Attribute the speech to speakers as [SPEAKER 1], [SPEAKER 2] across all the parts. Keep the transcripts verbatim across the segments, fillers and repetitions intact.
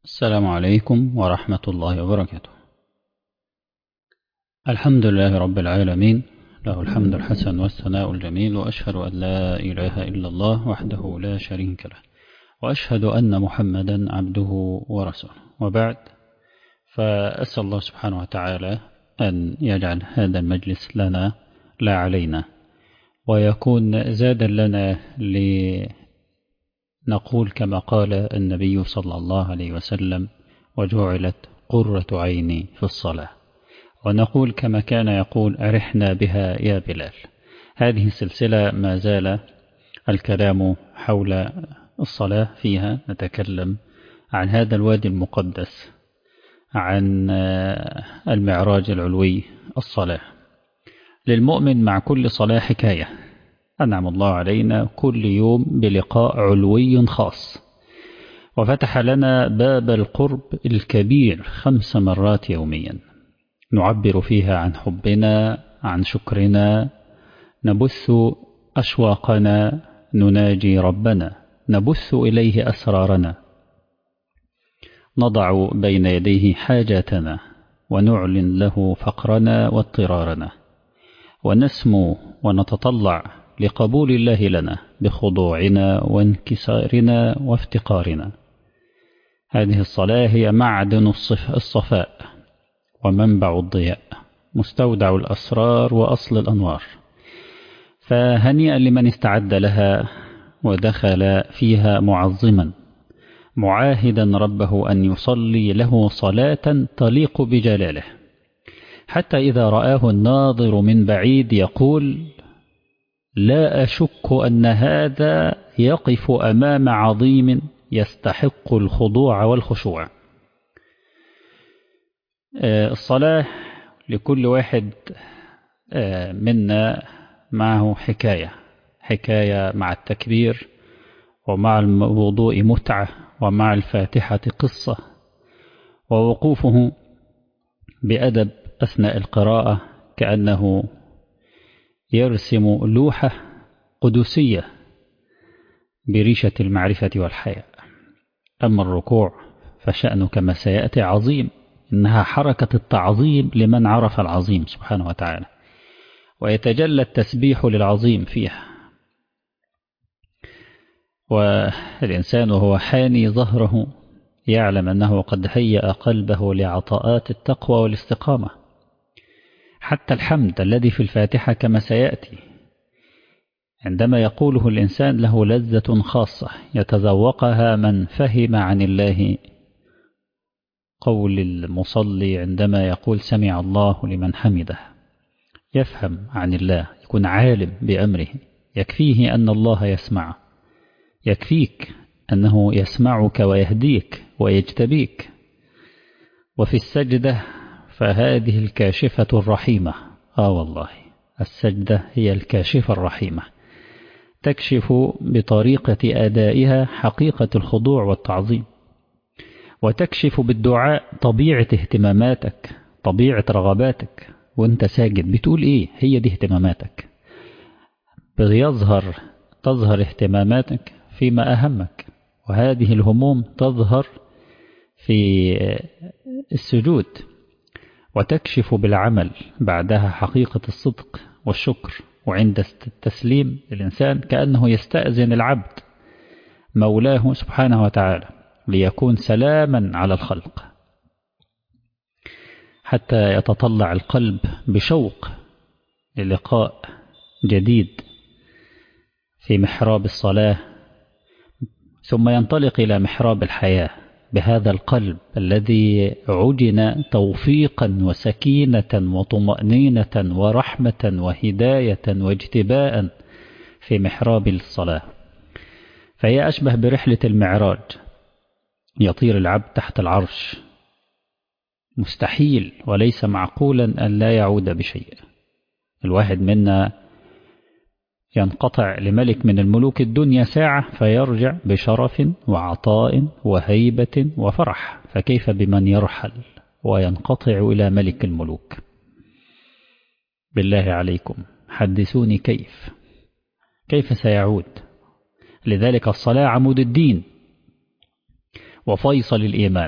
[SPEAKER 1] السلام عليكم ورحمة الله وبركاته. الحمد لله رب العالمين، له الحمد الحسن والثناء الجميل، وأشهد أن لا إله إلا الله وحده لا شريك له، وأشهد أن محمدا عبده ورسوله، وبعد. فأسأل الله سبحانه وتعالى أن يجعل هذا المجلس لنا لا علينا، ويكون زادا لنا لنقول كما قال النبي صلى الله عليه وسلم: وجعلت قرة عيني في الصلاة. ونقول كما كان يقول: أرحنا بها يا بلال. هذه السلسلة ما زال الكلام حول الصلاة فيها، نتكلم عن هذا الوادي المقدس، عن المعراج العلوي، الصلاة. للمؤمن مع كل صلاة حكاية، أنعم الله علينا كل يوم بلقاء علوي خاص، وفتح لنا باب القرب الكبير خمس مرات يوميا، نعبر فيها عن حبنا، عن شكرنا، نبث أشواقنا، نناجي ربنا، نبث إليه أسرارنا، نضع بين يديه حاجاتنا، ونعلن له فقرنا واضطرارنا، ونسمو ونتطلع لقبول الله لنا بخضوعنا وانكسارنا وافتقارنا. هذه الصلاة هي معدن الصفاء ومنبع الضياء، مستودع الأسرار وأصل الأنوار. فهنيئا لمن استعد لها ودخل فيها معظما، معاهدا ربه أن يصلي له صلاة تليق بجلاله، حتى إذا رآه الناظر من بعيد يقول: لا أشك أن هذا يقف أمام عظيم يستحق الخضوع والخشوع. الصلاة لكل واحد منا معه حكاية، حكاية مع التكبير، ومع الوضوء متعة، ومع الفاتحة قصة، ووقوفه بأدب أثناء القراءة كأنه يرسم لوحة قدسية بريشة المعرفة والحياء. أما الركوع فشأنه كما سيأتي عظيم، إنها حركة التعظيم لمن عرف العظيم سبحانه وتعالى، ويتجلى التسبيح للعظيم فيها. والإنسان وهو حاني ظهره يعلم أنه قد هيأ قلبه لعطاءات التقوى والاستقامة. حتى الحمد الذي في الفاتحة كما سيأتي، عندما يقوله الإنسان له لذة خاصة يتذوقها من فهم عن الله. قول المصلي عندما يقول: سمع الله لمن حمده، يفهم عن الله، يكون عالم بأمره، يكفيه أن الله يسمع، يكفيك أنه يسمعك ويهديك ويجتبيك. وفي السجدة فهذه الكاشفة الرحيمة، آه والله السجدة هي الكاشفة الرحيمة، تكشف بطريقة أدائها حقيقة الخضوع والتعظيم، وتكشف بالدعاء طبيعة اهتماماتك، طبيعة رغباتك. وانت ساجد بتقول ايه؟ هي دي اهتماماتك. بيظهر تظهر اهتماماتك فيما أهمك، وهذه الهموم تظهر في السجود، وتكشف بالعمل بعدها حقيقة الصدق والشكر. وعند التسليم الإنسان كأنه يستأذن العبد مولاه سبحانه وتعالى ليكون سلاما على الخلق، حتى يتطلع القلب بشوق للقاء جديد في محراب الصلاة، ثم ينطلق إلى محراب الحياة بهذا القلب الذي عجن توفيقا وسكينة وطمأنينة ورحمة وهداية واجتباء في محراب الصلاة. فهي أشبه برحلة المعراج، يطير العبد تحت العرش، مستحيل وليس معقولا أن لا يعود بشيء. الواحد منا ينقطع لملك من الملوك الدنيا ساعة فيرجع بشرف وعطاء وهيبة وفرح، فكيف بمن يرحل وينقطع إلى ملك الملوك؟ بالله عليكم حدثوني كيف كيف سيعود؟ لذلك الصلاة عمود الدين، وفيصل الإيمان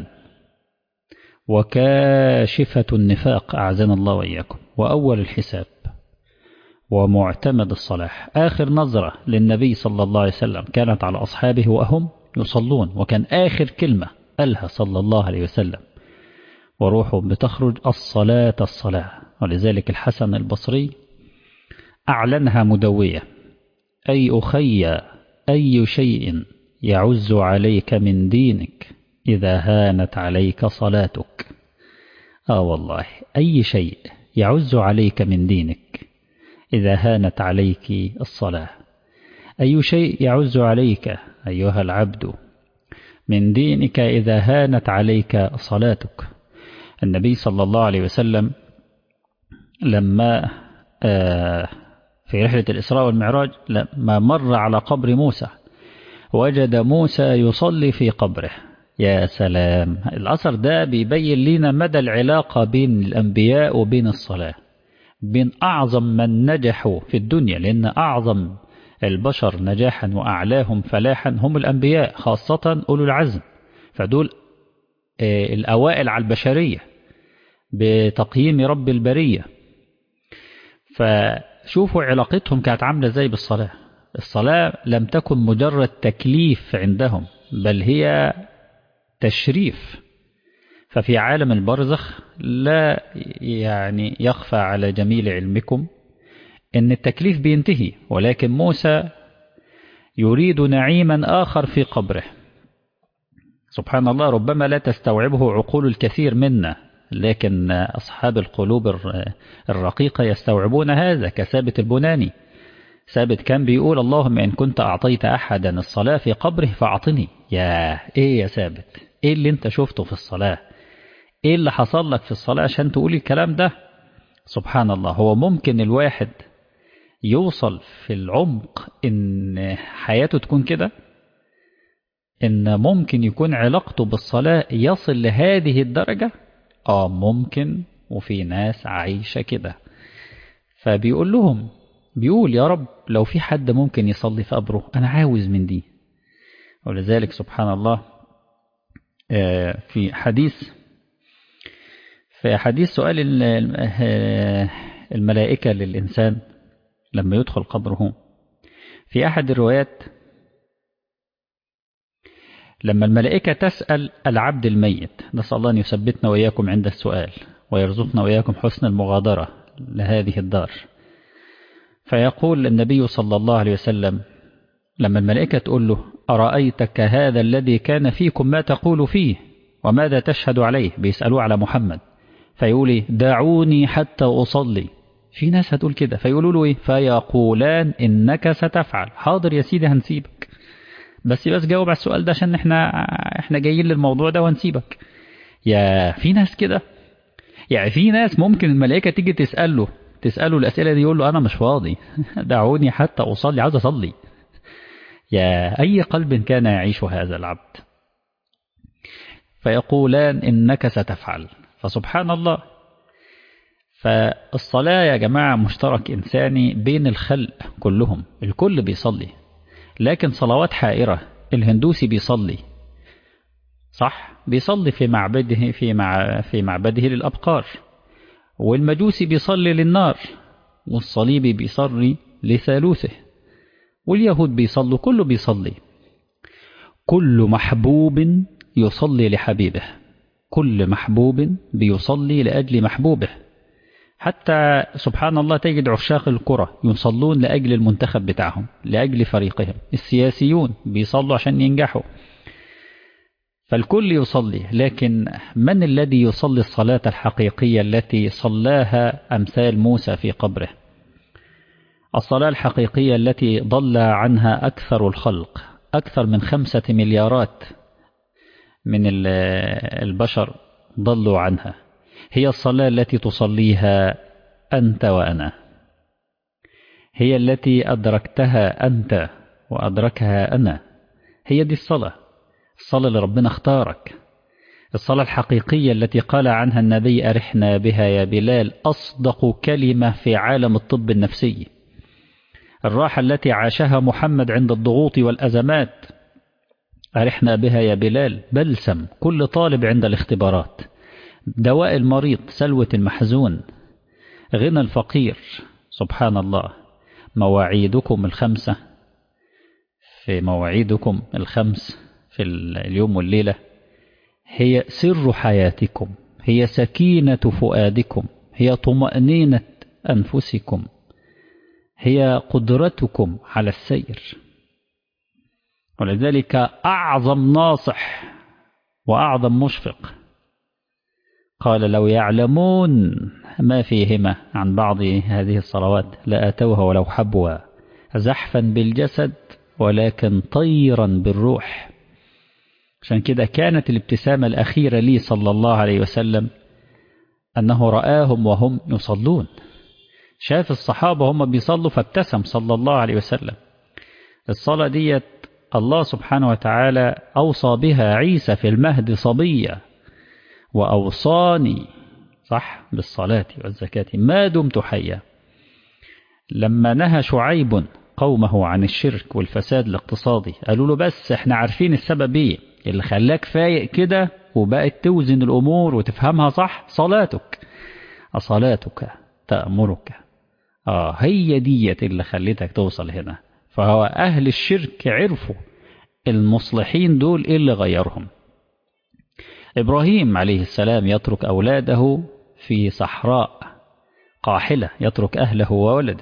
[SPEAKER 1] وكاشفة النفاق أعزنا الله وإياكم، وأول الحساب ومعتمد الصلاح. آخر نظرة للنبي صلى الله عليه وسلم كانت على أصحابه وهم يصلون، وكان آخر كلمة قالها صلى الله عليه وسلم وروحه بتخرج الصلاة الصلاة. ولذلك الحسن البصري أعلنها مدوية: أي أخي أي شيء يعز عليك من دينك إذا هانت عليك صلاتك. آه والله، أي شيء يعز عليك من دينك إذا هانت عليك الصلاة. أي شيء يعز عليك أيها العبد من دينك إذا هانت عليك صلاتك. النبي صلى الله عليه وسلم لما في رحلة الإسراء والمعراج لما مر على قبر موسى وجد موسى يصلي في قبره. يا سلام، الأثر ده بيبين لنا مدى العلاقة بين الأنبياء وبين الصلاة، بين أعظم من نجحوا في الدنيا، لأن أعظم البشر نجاحا وأعلاهم فلاحا هم الأنبياء، خاصة أولو العزم، فدول الأوائل على البشرية بتقييم رب البرية. فشوفوا علاقتهم كانت عاملة زي بالصلاة. الصلاة لم تكن مجرد تكليف عندهم، بل هي تشريف. ففي عالم البرزخ لا يعني يخفى على جميل علمكم أن التكليف بينتهي، ولكن موسى يريد نعيما آخر في قبره. سبحان الله، ربما لا تستوعبه عقول الكثير منا، لكن أصحاب القلوب الرقيقة يستوعبون هذا، كثابت البناني. ثابت كان بيقول: اللهم إن كنت أعطيت أحدا الصلاة في قبره فأعطني. يا إيه يا ثابت، إيه اللي أنت شفته في الصلاة؟ إيه اللي حصل لك في الصلاة عشان تقولي الكلام ده؟ سبحان الله، هو ممكن الواحد يوصل في العمق إن حياته تكون كده؟ إن ممكن يكون علاقته بالصلاة يصل لهذه الدرجة؟ آه ممكن، وفي ناس عايشة كده. فبيقول لهم، بيقول: يا رب لو في حد ممكن يصلي في قبره أنا عاوز من دي. ولذلك سبحان الله في حديث في حديث سؤال الملائكة للإنسان لما يدخل قبره، في أحد الروايات لما الملائكة تسأل العبد الميت، نسأل الله أن يثبتنا وإياكم عند السؤال ويرزقنا وإياكم حسن المغادرة لهذه الدار. فيقول النبي صلى الله عليه وسلم لما الملائكة تقول له: أرأيتك هذا الذي كان فيكم ما تقول فيه وماذا تشهد عليه؟ بيسألوه على محمد، فيقول: دعوني حتى أصلي. في ناس هتقول كده، فيقولوا له إيه؟ فيقولان إنك ستفعل. حاضر يا سيدي هنسيبك، بس بس جاوب على السؤال ده عشان احنا احنا جايين للموضوع ده وهنسيبك. يا في ناس كده، يعني في ناس ممكن الملائكة تيجي تسأله تسأله الأسئلة دي يقول له: أنا مش فاضي دعوني حتى أصلي، عاوز أصلي. يا أي قلب كان يعيش هذا العبد. فيقولان إنك ستفعل. فسبحان الله، فالصلاة يا جماعة مشترك إنساني بين الخلق كلهم، الكل بيصلي، لكن صلوات حائرة. الهندوسي بيصلي صح، بيصلي في معبده في مع في معبده للأبقار، والمجوسي بيصلي للنار، والصليبي بيصلي لثالوثه، واليهود بيصلوا، كله بيصلي. كل محبوب يصلي لحبيبه، كل محبوب بيصلي لأجل محبوبه. حتى سبحان الله تجد عشاق الكرة يصلون لأجل المنتخب بتاعهم، لأجل فريقهم. السياسيون بيصلوا عشان ينجحوا. فالكل يصلي، لكن من الذي يصلي الصلاة الحقيقية التي صلاها أمثال موسى في قبره؟ الصلاة الحقيقية التي ضل عنها أكثر الخلق، أكثر من خمسة مليارات من البشر ضلوا عنها، هي الصلاة التي تصليها أنت وأنا، هي التي أدركتها أنت وأدركها أنا. هي دي الصلاة، الصلاة اللي ربنا اختارك، الصلاة الحقيقية التي قال عنها النبي: أرحنا بها يا بلال، أصدق كلمة في عالم الطب النفسي. الراحة التي عاشها محمد عند الضغوط والأزمات، أرحنا بها يا بلال بلسم كل طالب عند الاختبارات، دواء المريض، سلوة المحزون، غنى الفقير. سبحان الله. مواعيدكم الخمسة، في مواعيدكم الخمس في اليوم والليلة هي سر حياتكم، هي سكينة فؤادكم، هي طمأنينة أنفسكم، هي قدرتكم على السير. ولذلك أعظم ناصح وأعظم مشفق قال لو يعلمون ما فيهما عن بعض هذه الصلوات لأتوها ولو حبوا زحفا بالجسد ولكن طيرا بالروح. عشان كده كانت الابتسامة الأخيرة لي صلى الله عليه وسلم أنه رآهم وهم يصلون، شاف الصحابة هم بيصلوا فابتسم صلى الله عليه وسلم. الصلاة ديت الله سبحانه وتعالى أوصى بها عيسى في المهد صبيا، وأوصاني صح بالصلاة والزكاة ما دمت حيا. لما نهى شعيب قومه عن الشرك والفساد الاقتصادي قالوا له بس احنا عارفين السبب ايه اللي خلاك فايق كده وبقت توزن الأمور وتفهمها صح، صلاتك، أصلاتك تأمرك. آه هي ديت اللي خلتك توصل هنا. فهو أهل الشرك عرفوا المصلحين دول إيه اللي غيرهم. إبراهيم عليه السلام يترك أولاده في صحراء قاحلة، يترك أهله وولده،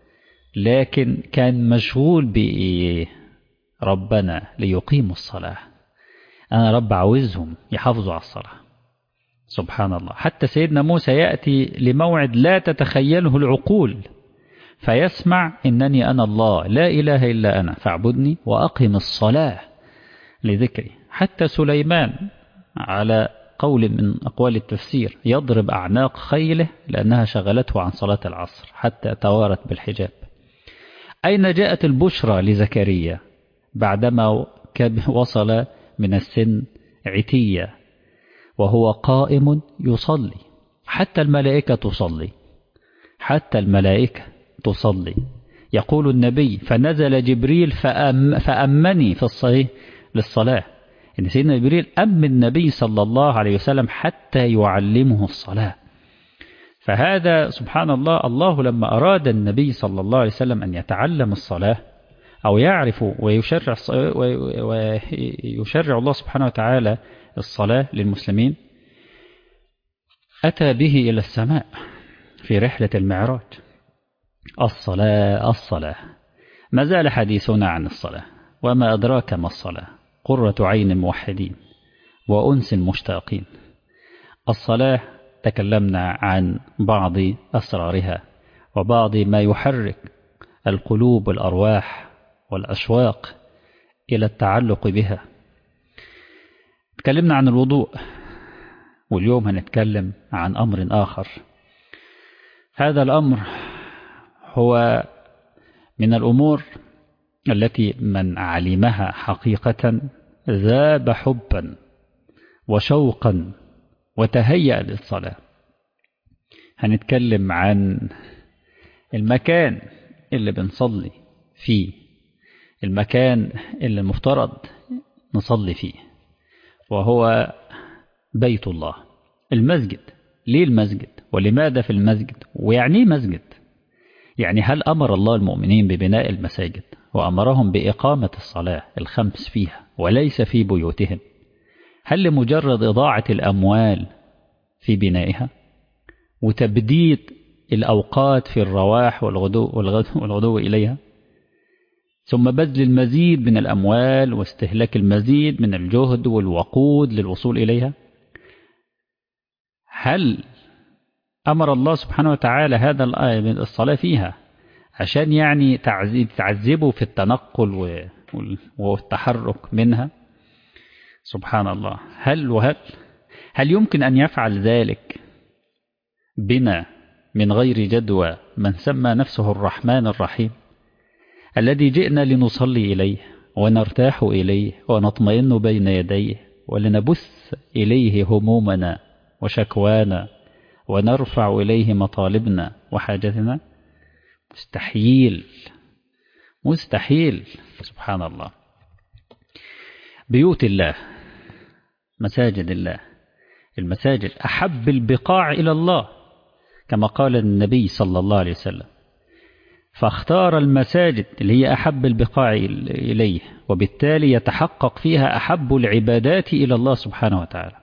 [SPEAKER 1] لكن كان مشغول بإيه؟ ربنا ليقيموا الصلاة، أنا رب عاوزهم يحافظوا على الصلاة. سبحان الله. حتى سيدنا موسى يأتي لموعد لا تتخيله العقول فيسمع إنني أنا الله لا إله إلا أنا فاعبدني وأقم الصلاة لذكري. حتى سليمان على قول من أقوال التفسير يضرب أعناق خيله لأنها شغلته عن صلاة العصر حتى توارت بالحجاب. أين جاءت البشرى لزكريا بعدما وصل من السن عتية وهو قائم يصلي؟ حتى الملائكة تصلي، حتى الملائكة تصلي. يقول النبي فنزل جبريل فأم فأمني في الصلاة للصلاة، إن سيدنا جبريل أم النبي صلى الله عليه وسلم حتى يعلمه الصلاة. فهذا سبحان الله، الله لما أراد النبي صلى الله عليه وسلم أن يتعلم الصلاة أو يعرف ويشرع, ويشرع الله سبحانه وتعالى الصلاة للمسلمين أتى به إلى السماء في رحلة المعراج. الصلاة الصلاة ما زال حديثنا عن الصلاة، وما أدراك ما الصلاة، قرة عين الموحدين وأنس المشتاقين. الصلاة تكلمنا عن بعض أسرارها وبعض ما يحرك القلوب والأرواح والأشواق إلى التعلق بها. تكلمنا عن الوضوء، واليوم هنتكلم عن أمر آخر. هذا الأمر هو من الأمور التي من علمها حقيقة ذاب حبا وشوقا وتهيأ للصلاة. هنتكلم عن المكان اللي بنصلي فيه، المكان اللي المفترض نصلي فيه، وهو بيت الله، المسجد. ليه المسجد؟ ولماذا في المسجد؟ ويعني مسجد؟ يعني هل أمر الله المؤمنين ببناء المساجد وأمرهم بإقامة الصلاة الخمس فيها وليس في بيوتهم؟ هل لمجرد إضاعة الأموال في بنائها وتبديد الأوقات في الرواح والغدو, والغدو, والغدو إليها، ثم بذل المزيد من الأموال واستهلاك المزيد من الجهد والوقود للوصول إليها؟ هل أمر الله سبحانه وتعالى هذا الصلاة فيها عشان يعني تعذبه في التنقل والتحرك منها؟ سبحان الله. هل وهل هل يمكن أن يفعل ذلك بنا من غير جدوى من سمى نفسه الرحمن الرحيم الذي جئنا لنصلي إليه ونرتاح إليه ونطمئن بين يديه ولنبث إليه همومنا وشكوانا ونرفع إليه مطالبنا وحاجتنا؟ مستحيل، مستحيل. سبحان الله. بيوت الله، مساجد الله. المساجد أحب البقاع إلى الله كما قال النبي صلى الله عليه وسلم، فاختار المساجد اللي هي أحب البقاع إليه، وبالتالي يتحقق فيها أحب العبادات إلى الله سبحانه وتعالى.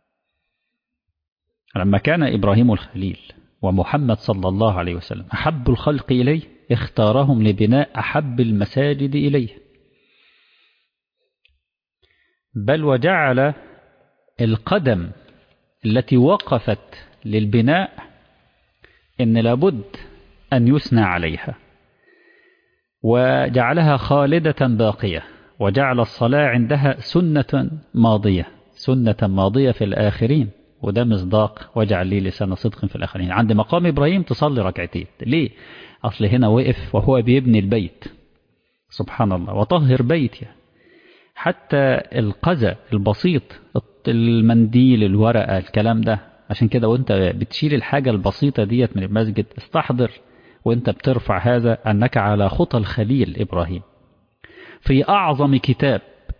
[SPEAKER 1] لما كان إبراهيم الخليل ومحمد صلى الله عليه وسلم أحب الخلق إليه، اختارهم لبناء أحب المساجد إليه، بل وجعل القدم التي وقفت للبناء إن لابد أن يثنى عليها، وجعلها خالدة باقية، وجعل الصلاة عندها سنة ماضية، سنة ماضية في الآخرين. وده مصداق واجعل لي لسان صدق في الآخرين. عند مقام إبراهيم تصلي ركعتين، ليه؟ أصل هنا وقف وهو بيبني البيت، سبحان الله، وطهر بيتي. حتى القذى البسيط، المنديل، الورقة، الكلام ده، عشان كده وانت بتشيل الحاجة البسيطة ديت من المسجد استحضر وانت بترفع هذا أنك على خطى الخليل إبراهيم. في أعظم كتاب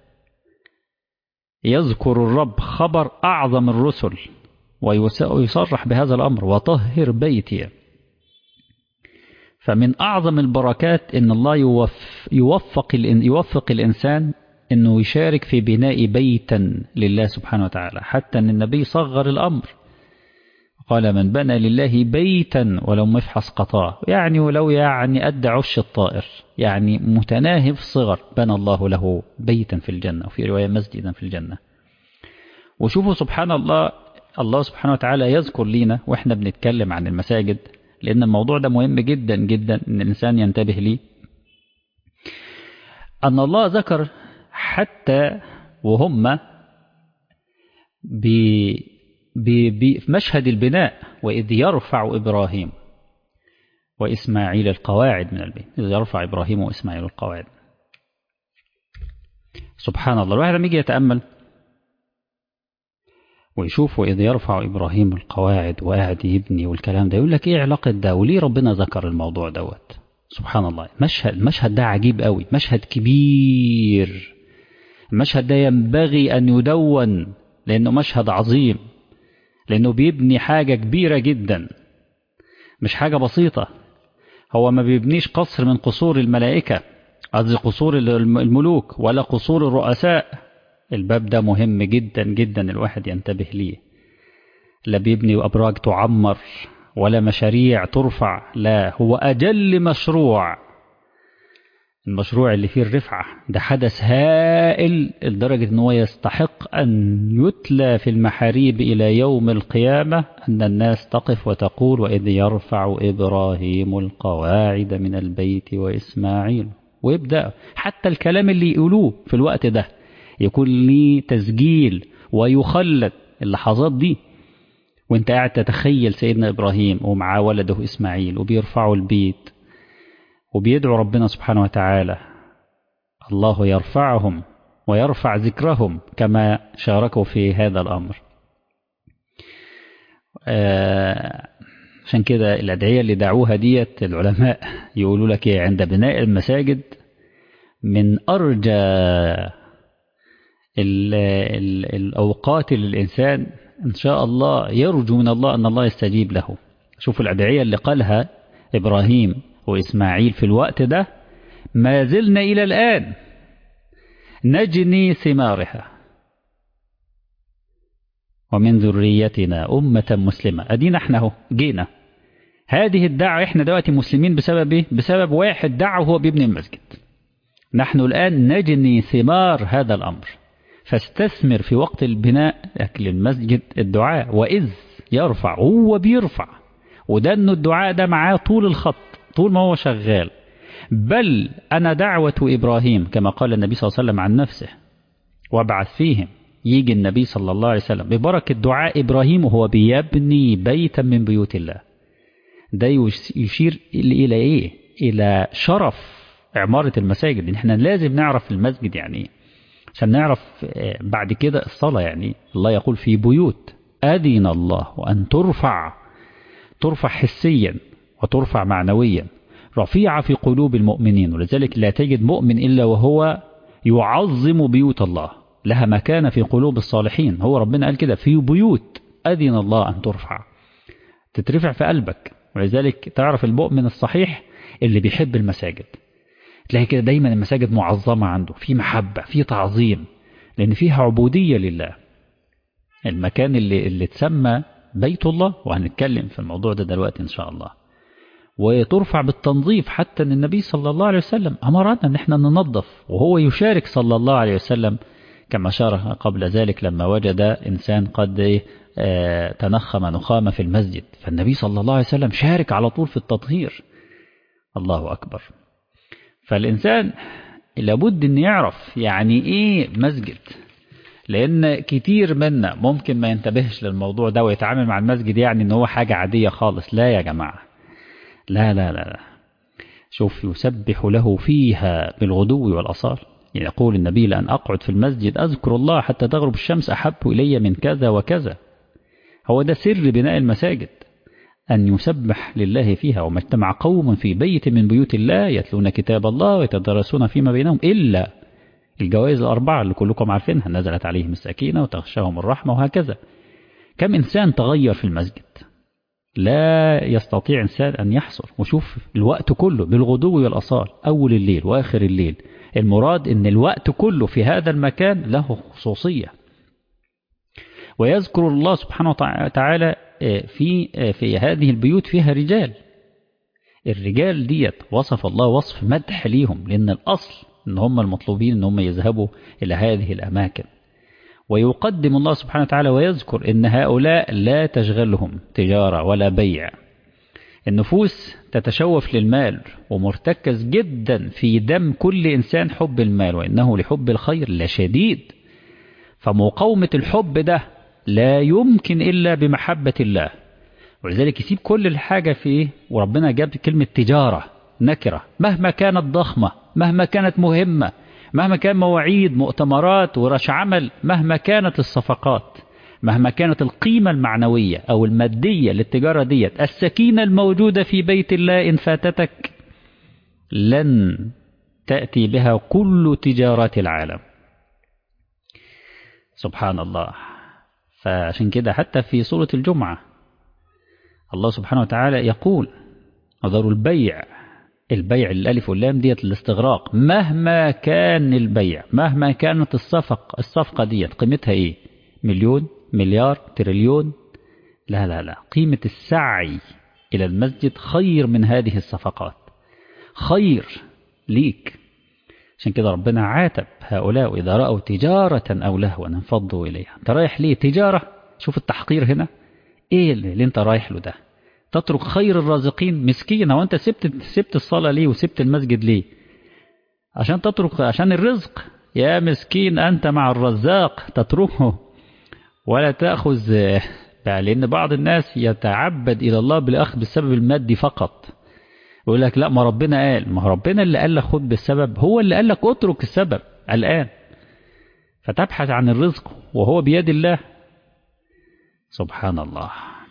[SPEAKER 1] يذكر الرب خبر أعظم الرسل ويصرح بهذا الأمر، وطهر بيتي. فمن أعظم البركات إن الله يوفق يوفق الإنسان إنه يشارك في بناء بيتا لله سبحانه وتعالى، حتى أن النبي صغر الأمر، قال من بنى لله بيتا ولو مفحص قطاع، يعني ولو يعني أدى عش الطائر، يعني متناهي في الصغر، بنى الله له بيتا في الجنة، وفي رواية مسجدا في الجنة. وشوفوا سبحان الله، الله سبحانه وتعالى يذكر لنا وإحنا بنتكلم عن المساجد، لأن الموضوع ده مهم جدا جدا إن الإنسان ينتبه ليه، أن الله ذكر حتى وهم في مشهد البناء، وإذ يرفع إبراهيم وإسماعيل القواعد من البيت، إذ يرفع إبراهيم وإسماعيل القواعد. سبحان الله، الواحد لما يجي يتأمل ويشوف وإذ يرفع إبراهيم القواعد وقاعد يبني والكلام ده، يقول لك إيه علاقة ده وليه ربنا ذكر الموضوع دوت؟ سبحان الله، مشهد المشهد ده عجيب قوي، مشهد كبير. المشهد ده ينبغي أن يدون، لأنه مشهد عظيم، لأنه بيبني حاجة كبيرة جدا، مش حاجة بسيطة. هو ما بيبنيش قصر من قصور الملائكة، قصدي قصور الملوك، ولا قصور الرؤساء. الباب ده مهم جدا جدا الواحد ينتبه ليه. لا بيبني أبراج تعمر ولا مشاريع ترفع، لا، هو أجل مشروع، المشروع اللي فيه الرفعة ده حدث هائل لدرجة أنه يستحق أن يتلى في المحاريب إلى يوم القيامة، أن الناس تقف وتقول وإذ يرفع إبراهيم القواعد من البيت وإسماعيل، ويبدأ حتى الكلام اللي يقولوه في الوقت ده يكون ليه تسجيل ويخلد اللحظات دي، وانت قاعد تتخيل سيدنا إبراهيم ومعاه ولده إسماعيل وبيرفعوا البيت وبيدعو ربنا سبحانه وتعالى، الله يرفعهم ويرفع ذكرهم كما شاركوا في هذا الأمر. آه عشان كده الأدعية اللي دعوها ديت العلماء يقولوا لك إيه عند بناء المساجد؟ من أرجى ال ال الأوقات للإنسان إن شاء الله يرجو من الله أن الله يستجيب له. شوفوا الأدعية اللي قالها إبراهيم وإسماعيل في الوقت ده، ما زلنا إلى الآن نجني ثمارها ومن ذريتنا أمة مسلمة. أدينا احنا اهو جينا هذه الدعوة، احنا دلوقتي مسلمين بسبب ايه؟ بسبب واحد دعوه وهو بيبني المسجد. نحن الآن نجني ثمار هذا الأمر، فاستثمر في وقت البناء للمسجد الدعاء. وإذ يرفع، هو بيرفع، وده أنه الدعاء ده معاه طول الخط، طول ما هو شغال. بل أنا دعوة إبراهيم كما قال النبي صلى الله عليه وسلم عن نفسه، وابعث فيهم، يجي النبي صلى الله عليه وسلم ببركة دعاء إبراهيم وهو بيبني بيتا من بيوت الله. ده يشير إلى إيه؟ إلى شرف عمارة المساجد. إن احنا لازم نعرف المسجد يعني إيه عشان نعرف بعد كده الصلاة يعني. الله يقول في بيوت أذن الله وأن ترفع، ترفع حسيا وترفع معنويا، رفيعة في قلوب المؤمنين. ولذلك لا تجد مؤمن إلا وهو يعظم بيوت الله، لها مكانة في قلوب الصالحين. هو ربنا قال كده في بيوت أذن الله أن ترفع، تترفع في قلبك. ولذلك تعرف المؤمن الصحيح اللي بيحب المساجد، تلاقي كده دايما المساجد معظمة عنده، في محبة، في تعظيم، لأن فيها عبودية لله. المكان اللي, اللي تسمى بيت الله، وهنتكلم في الموضوع ده دلوقتي إن شاء الله، وترفع بالتنظيف. حتى أن النبي صلى الله عليه وسلم أمرنا أن احنا ننظف، وهو يشارك صلى الله عليه وسلم كما شرح قبل ذلك لما وجد إنسان قد تنخم نخامة في المسجد، فالنبي صلى الله عليه وسلم شارك على طول في التطهير. الله أكبر. فالإنسان لابد أن يعرف يعني إيه مسجد، لأن كتير منا ممكن ما ينتبهش للموضوع ده ويتعامل مع المسجد يعني أنه هو حاجة عادية خالص. لا يا جماعة، لا لا لا, لا. شوف، يسبح له فيها بالغدو والأصال. يقول النبي لأن أقعد في المسجد أذكر الله حتى تغرب الشمس أحب إلي من كذا وكذا. هو ده سر بناء المساجد، أن يسبح لله فيها. وما اجتمع قوم في بيت من بيوت الله يتلون كتاب الله ويتدارسون فيما بينهم إلا الجوائز الأربعة اللي كلكم عارفينها، نزلت عليهم السكينة وتغشاهم الرحمة وهكذا. كم إنسان تغير في المسجد، لا يستطيع إنسان أن يحصر. وشوف الوقت كله بالغدو والأصال، أول الليل وآخر الليل. المراد أن الوقت كله في هذا المكان له خصوصية. ويذكر الله سبحانه وتعالى في في هذه البيوت فيها رجال. الرجال ديت وصف الله وصف مدح ليهم، لأن الأصل أن هم المطلوبين أن هم يذهبوا إلى هذه الأماكن. ويقدم الله سبحانه وتعالى ويذكر أن هؤلاء لا تشغلهم تجارة ولا بيع. النفوس تتشوف للمال، ومرتكز جدا في دم كل إنسان حب المال، وإنه لحب الخير لشديد. فمقاومة الحب ده لا يمكن إلا بمحبة الله. ولذلك يسيب كل الحاجة فيه. وربنا جاب كلمة تجارة نكرة، مهما كانت ضخمة، مهما كانت مهمة، مهما كان مواعيد مؤتمرات ورش عمل، مهما كانت الصفقات، مهما كانت القيمة المعنوية أو المادية للتجارة ديت، السكينة الموجودة في بيت الله إن فاتتك لن تأتي بها كل تجارات العالم. سبحان الله. فعشان كده حتى في سورة الجمعة الله سبحانه وتعالى يقول وذروا البيع. البيع الألف واللام ديت الاستغراق، مهما كان البيع، مهما كانت الصفق الصفقة ديت قيمتها ايه، مليون، مليار، تريليون، لا لا لا. قيمة السعي إلى المسجد خير من هذه الصفقات، خير ليك. عشان كده ربنا عاتب هؤلاء إذا رأوا تجارة أو لهوا انفضوا إليها. انت رايح ليه تجارة؟ شوف التحقير هنا، ايه اللي انت رايح له ده؟ تترك خير الرازقين مسكين. وانت سبت سبت الصلاة ليه وسبت المسجد ليه؟ عشان تترك، عشان الرزق. يا مسكين أنت مع الرزاق تتركه ولا تأخذ. لأن بعض الناس يتعبد إلى الله بالأخذ بالسبب المادي فقط. يقول لك لا، ما ربنا قال، ما ربنا اللي قال لك خد بالسبب، هو اللي قال لك اترك السبب الآن. فتبحث عن الرزق وهو بيد الله. سبحان الله.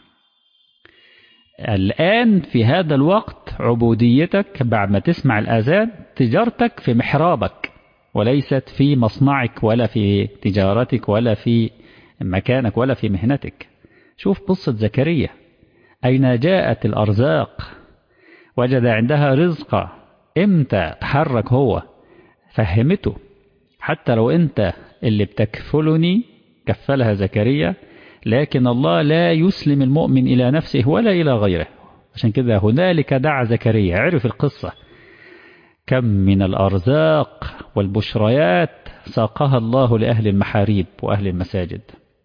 [SPEAKER 1] الآن في هذا الوقت عبوديتك بعد ما تسمع الأذان، تجارتك في محرابك وليست في مصنعك ولا في تجارتك ولا في مكانك ولا في مهنتك. شوف قصة زكريا، أين جاءت الأرزاق؟ وجد عندها رزقا. امتى تحرك هو؟ فهمته. حتى لو انت اللي بتكفلني، كفلها زكريا، لكن الله لا يسلم المؤمن إلى نفسه ولا إلى غيره. عشان كده هنالك دعا زكريا. عرف القصة، كم من الأرزاق والبشريات ساقها الله لأهل المحاريب وأهل المساجد.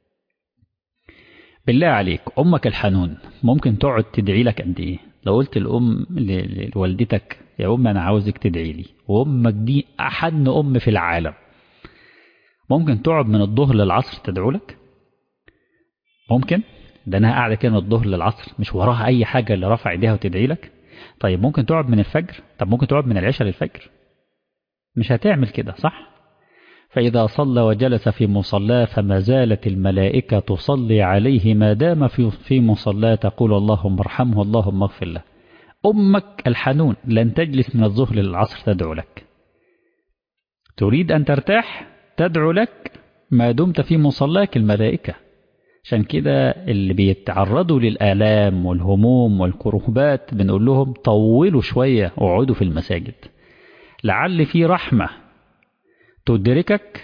[SPEAKER 1] بالله عليك، أمك الحنون ممكن تقعد تدعي لك قد إيه؟ لو قلت الأم لوالدتك يا أم أنا عاوزك تدعي لي، وأمك دي أحن أم في العالم، ممكن تقعد من الظهر للعصر تدعو لك؟ ممكن؟ ده أنا قاعدة كده من الظهر للعصر مش وراها أي حاجة اللي رفع إيديها وتدعي لك. طيب ممكن تقعد من الفجر؟ طب ممكن تقعد من العشاء للفجر؟ مش هتعمل كده، صح؟ فإذا صلى وجلس في مصلاه فما زالت الملائكة تصلي عليه ما دام في في مصلاه تقول اللهم ارحمه اللهم اغفر له. أمك الحنون لن تجلس من الظهر للعصر تدعو لك. تريد أن ترتاح تدعو لك، ما دمت في مصلاك الملائكة. عشان كده اللي بيتعرضوا للآلام والهموم والكرهبات بنقول لهم طولوا شوية اقعدوا في المساجد، لعل في رحمة تدركك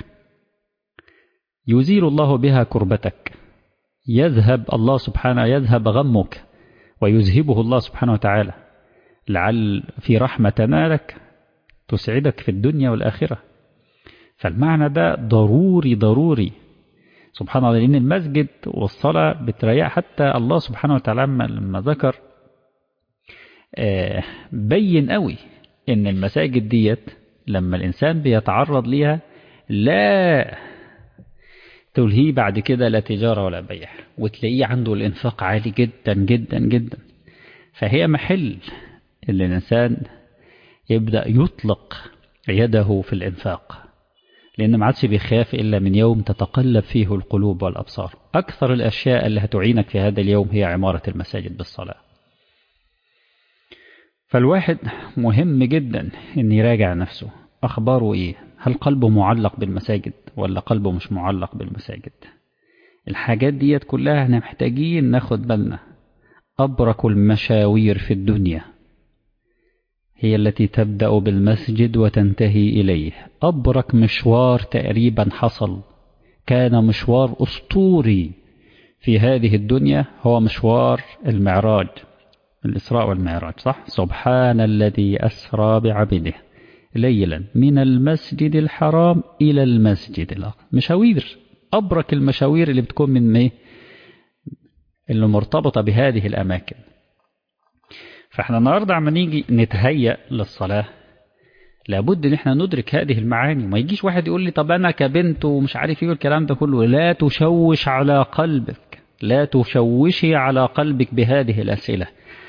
[SPEAKER 1] يزيل الله بها كربتك، يذهب الله سبحانه يذهب غمك ويذهبه الله سبحانه وتعالى، لعل في رحمة تنالك تسعدك في الدنيا والآخرة. فالمعنى ده ضروري ضروري سبحان الله، لأن المسجد والصلاة بتريح. حتى الله سبحانه وتعالى لما ذكر بين قوي إن المساجد ديت لما الإنسان بيتعرض ليها لا تلهيه بعد كده لا تجارة ولا بيع، وتلاقيه عنده الإنفاق عالي جدا جدا جدا. فهي محل اللي الإنسان يبدأ يطلق يده في الإنفاق، لأن ما عادش بيخاف إلا من يوم تتقلب فيه القلوب والأبصار. أكثر الأشياء اللي هتعينك في هذا اليوم هي عمارة المساجد بالصلاة. فالواحد مهم جدا أن يراجع نفسه، أخباره إيه؟ هل قلبه معلق بالمساجد ولا قلبه مش معلق بالمساجد؟ الحاجات ديت كلها احنا محتاجين ناخد بالنا. أبرك المشاوير في الدنيا هي التي تبدأ بالمسجد وتنتهي إليه. أبرك مشوار تقريبا حصل كان مشوار أسطوري في هذه الدنيا هو مشوار المعراج، الإسراء والمعراج، صح؟ سبحان الذي أسرى بعبده ليلا من المسجد الحرام إلى المسجد الأقصى. مشاوير، أبرك المشاوير اللي بتكون من إيه؟ اللي مرتبطة بهذه الأماكن. فإحنا النهاردة عم نيجي نتهيأ للصلاة لابد إن إحنا ندرك هذه المعاني. ما يجيش واحد يقول لي طب أنا كبنت ومش عارف إيه الكلام ده كله. لا تشوش على قلبك، لا تشوشي على قلبك بهذه الأسئلة،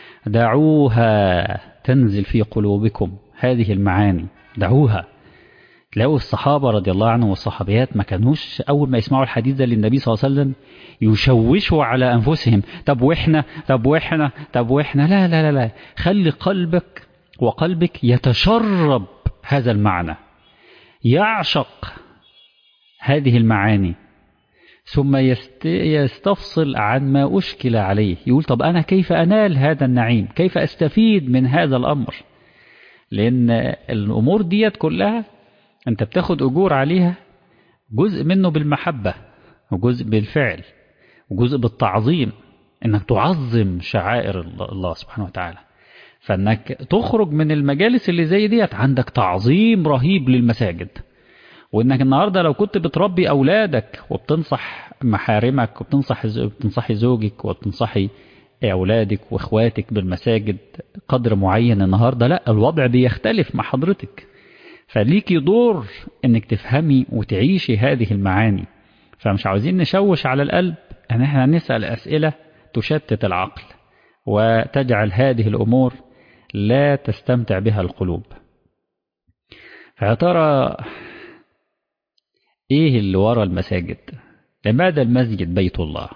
[SPEAKER 1] دعوها تنزل في قلوبكم هذه المعاني، دعوها. لو الصحابة رضي الله عنهم والصحابيات ما كانوش أول ما يسمعوا الحديث ده للنبي صلى الله عليه وسلم يشوشوا على أنفسهم طب وإحنا طب وإحنا طب وإحنا لا لا لا لا. خلي قلبك وقلبك يتشرب هذا المعنى، يعشق هذه المعاني، ثم يستفصل عن ما أشكل عليه، يقول طب أنا كيف أنال هذا النعيم، كيف أستفيد من هذا الأمر. لأن الأمور ديت كلها أنت بتاخد أجور عليها، جزء منه بالمحبة وجزء بالفعل وجزء بالتعظيم، أنك تعظم شعائر الله سبحانه وتعالى. فأنك تخرج من المجالس اللي زي ديت عندك تعظيم رهيب للمساجد. وأنك النهاردة لو كنت بتربي أولادك وبتنصح محارمك وبتنصح بتنصحي زوجك وبتنصحي أولادك وإخواتك بالمساجد قدر معين، النهاردة لا، الوضع بيختلف مع حضرتك. فليكي دور انك تفهمي وتعيشي هذه المعاني. فمش عاوزين نشوش على القلب ان احنا نسأل اسئلة تشتت العقل وتجعل هذه الامور لا تستمتع بها القلوب. فيا ترى ايه اللي ورا المساجد؟ لماذا المسجد بيت الله؟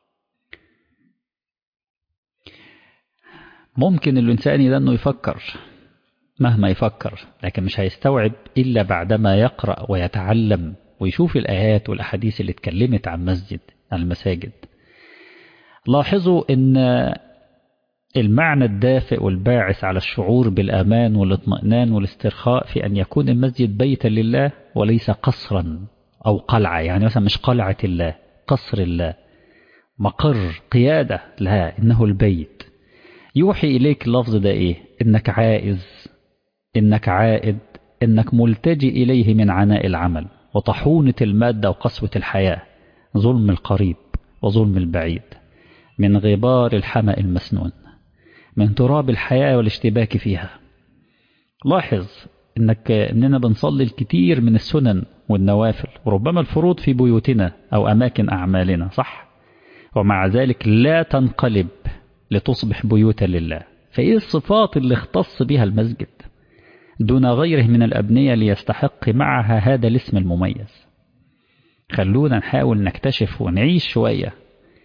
[SPEAKER 1] ممكن الانسان ده انه يفكر مهما يفكر، لكن مش هيستوعب إلا بعدما يقرأ ويتعلم ويشوف الآيات والأحاديث اللي اتكلمت عن مسجد عن المساجد. لاحظوا أن المعنى الدافئ والباعث على الشعور بالأمان والاطمئنان والاسترخاء في أن يكون المسجد بيتا لله وليس قصرا أو قلعة. يعني مثلا مش قلعة الله، قصر الله، مقر قيادة، لا، إنه البيت. يوحي إليك اللفظ ده إيه؟ إنك عائز، إنك عائد، إنك ملتجئ إليه من عناء العمل وطحونة المادة وقسوة الحياة، ظلم القريب وظلم البعيد، من غبار الحمأ المسنون، من تراب الحياة والاشتباك فيها. لاحظ إنك إننا بنصلي الكثير من السنن والنوافل وربما الفروض في بيوتنا أو أماكن أعمالنا، صح؟ ومع ذلك لا تنقلب لتصبح بيوتا لله. فإيه الصفات اللي اختص بها المسجد دون غيره من الأبنية ليستحق معها هذا الاسم المميز؟ خلونا نحاول نكتشف ونعيش شوية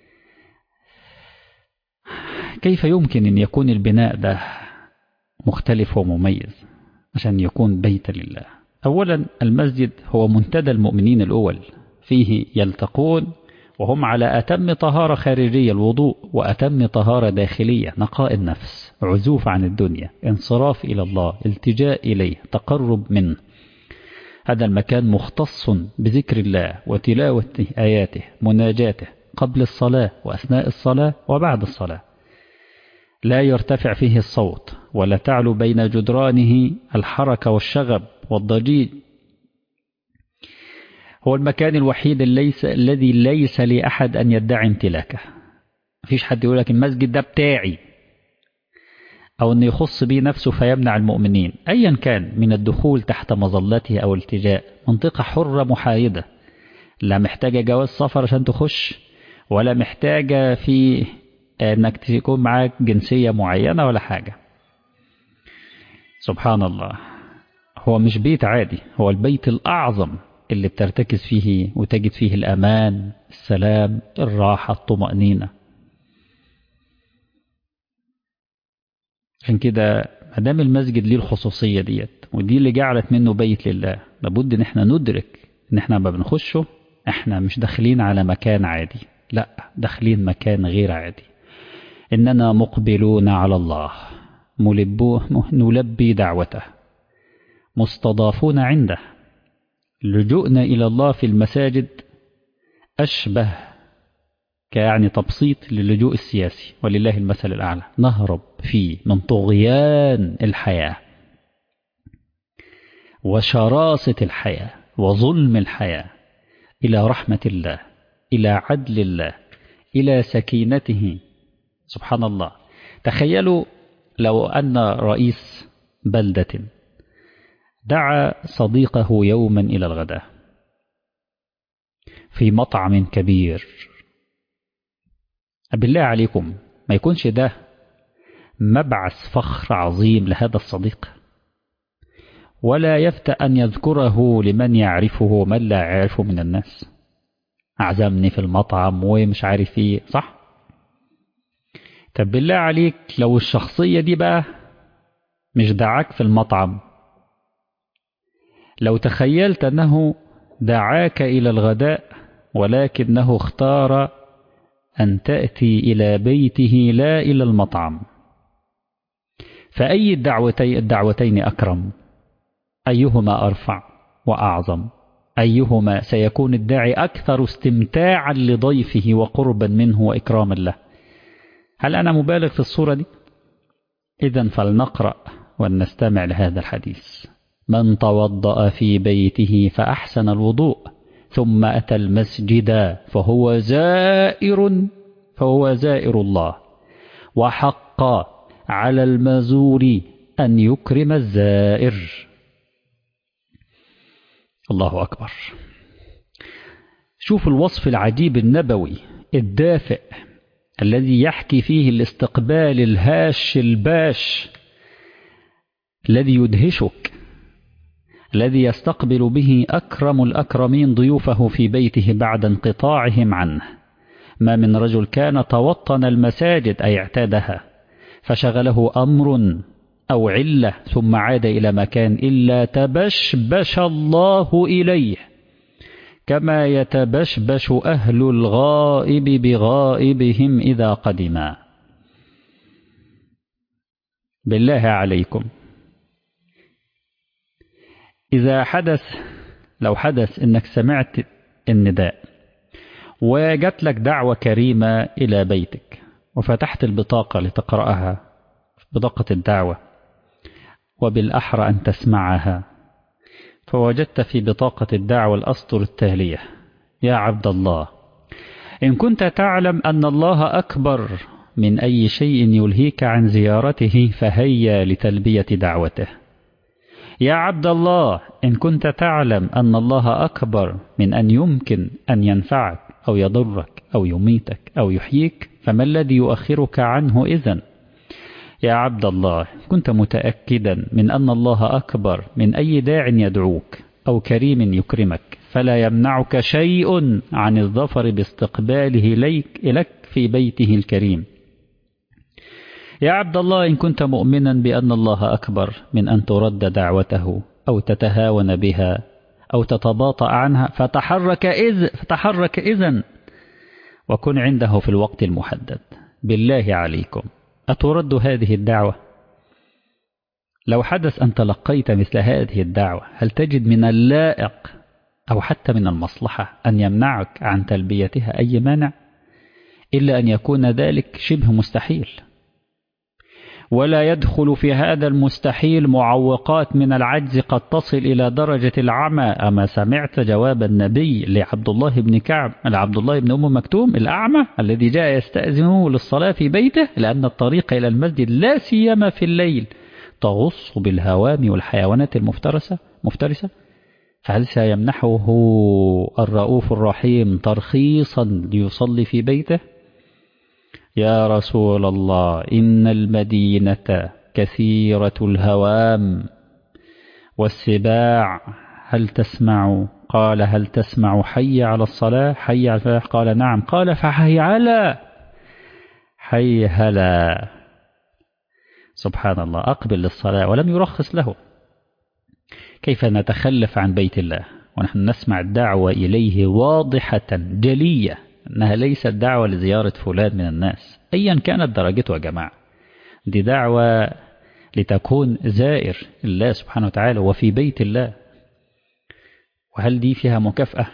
[SPEAKER 1] كيف يمكن أن يكون البناء ده مختلف ومميز عشان يكون بيتا لله. أولا المسجد هو منتدى المؤمنين الأول، فيه يلتقون وهم على أتم طهارة خارجية الوضوء وأتم طهارة داخلية نقاء النفس، عزوف عن الدنيا، انصراف إلى الله، التجاء إليه، تقرب منه. هذا المكان مختص بذكر الله وتلاوة آياته، مناجاته قبل الصلاة وأثناء الصلاة وبعد الصلاة. لا يرتفع فيه الصوت ولا تعلو بين جدرانه الحركة والشغب والضجيج. هو المكان الوحيد ليس الذي ليس لأحد أن يدعي امتلاكه. مفيش حد يقول لك المسجد ده بتاعي، أو أن يخص به نفسه فيمنع المؤمنين أيا كان من الدخول تحت مظلته أو التجاء. منطقة حرة محايدة، لا محتاجة جواز سفر عشان تخش، ولا محتاجة في أنك تكون معاك جنسية معينة ولا حاجة. سبحان الله، هو مش بيت عادي، هو البيت الأعظم اللي بترتكز فيه وتجد فيه الأمان، السلام، الراحة، الطمأنينة. عشان كده مدام المسجد ليه الخصوصية ديت، ودي اللي جعلت منه بيت لله، لابد ان احنا ندرك ان احنا ما بنخشه احنا مش داخلين على مكان عادي، لا، داخلين مكان غير عادي. اننا مقبلون على الله، ملبوه نلبي دعوته، مستضافون عنده. لجوءنا إلى الله في المساجد أشبه كيعني تبسيط للجوء السياسي، ولله المثل الأعلى. نهرب فيه من طغيان الحياة وشراسة الحياة وظلم الحياة إلى رحمة الله، إلى عدل الله، إلى سكينته. سبحان الله. تخيلوا لو أن رئيس بلدة دعا صديقه يوما إلى الغداء في مطعم كبير، بالله عليكم ما يكونش ده مبعث فخر عظيم لهذا الصديق؟ ولا يفتأ أن يذكره لمن يعرفه ومن لا يعرفه من الناس. أعزمني في المطعم ومش عارف ايه، صح؟ طب بالله عليك لو الشخصية دي بقى مش دعاك في المطعم، لو تخيلت أنه دعاك إلى الغداء ولكنه اختار أن تأتي إلى بيته لا إلى المطعم، فأي الدعوتين, الدعوتين أكرم؟ أيهما أرفع وأعظم؟ أيهما سيكون الداعي أكثر استمتاعا لضيفه وقربا منه وإكراما له؟ هل أنا مبالغ في الصورة دي؟ إذن فلنقرأ ونستمع لهذا الحديث. من توضأ في بيته فأحسن الوضوء ثم أتى المسجد فهو زائر فهو زائر الله، وحق على المزور أن يكرم الزائر. الله أكبر. شوف الوصف العجيب النبوي الدافئ الذي يحكي فيه الاستقبال الهاش الباش الذي يدهشك، الذي يستقبل به أكرم الأكرمين ضيوفه في بيته بعد انقطاعهم عنه. ما من رجل كان توطن المساجد أي اعتادها فشغله أمر أو علة ثم عاد إلى مكان إلا تبشبش الله إليه كما يتبشبش أهل الغائب بغائبهم إذا قدما. بالله عليكم، إذا حدث لو حدث إنك سمعت النداء وجات لك دعوة كريمة إلى بيتك وفتحت البطاقة لتقرأها، بطاقة الدعوة، وبالأحرى أن تسمعها، فوجدت في بطاقة الدعوة الأسطر التالية: يا عبد الله، إن كنت تعلم أن الله أكبر من أي شيء يلهيك عن زيارته فهيا لتلبية دعوته. يا عبد الله، إن كنت تعلم أن الله أكبر من أن يمكن أن ينفعك أو يضرك أو يميتك أو يحييك فما الذي يؤخرك عنه إذن؟ يا عبد الله، كنت متأكدا من أن الله أكبر من أي داع يدعوك أو كريم يكرمك فلا يمنعك شيء عن الظفر باستقباله ليك إليك في بيته الكريم. يا عبد الله، إن كنت مؤمنا بأن الله أكبر من أن ترد دعوته أو تتهاون بها أو تتباطأ عنها فتحرك إذ فتحرك إذن وكن عنده في الوقت المحدد. بالله عليكم أترد هذه الدعوة؟ لو حدث أن تلقيت مثل هذه الدعوة هل تجد من اللائق أو حتى من المصلحة أن يمنعك عن تلبيتها أي مانع؟ إلا أن يكون ذلك شبه مستحيل، ولا يدخل في هذا المستحيل معوقات من العجز قد تصل إلى درجة العمى. أما سمعت جواب النبي لعبد الله بن كعب لعبد الله بن أم مكتوم الأعمى الذي جاء يستأذنه للصلاة في بيته لأن الطريق إلى المسجد لا سيما في الليل تغص بالهوام والحيوانات المفترسة مفترسة فهل سيمنحه الرؤوف الرحيم ترخيصا ليصلي في بيته؟ يا رسول الله إن المدينة كثيرة الهوام والسباع، هل تسمع؟ قال هل تسمع حي على الصلاة؟ حي على الفلاح؟ قال نعم. قال فحي على حي هلا. سبحان الله، أقبل للصلاة ولم يرخص له. كيف نتخلف عن بيت الله ونحن نسمع الدعوة إليه واضحة جلية أنها ليست دعوة لزيارة فلان من الناس أيا كانت درجته يا جماعة، دي دعوة لتكون زائر الله سبحانه وتعالى وفي بيت الله. وهل دي فيها مكافأة؟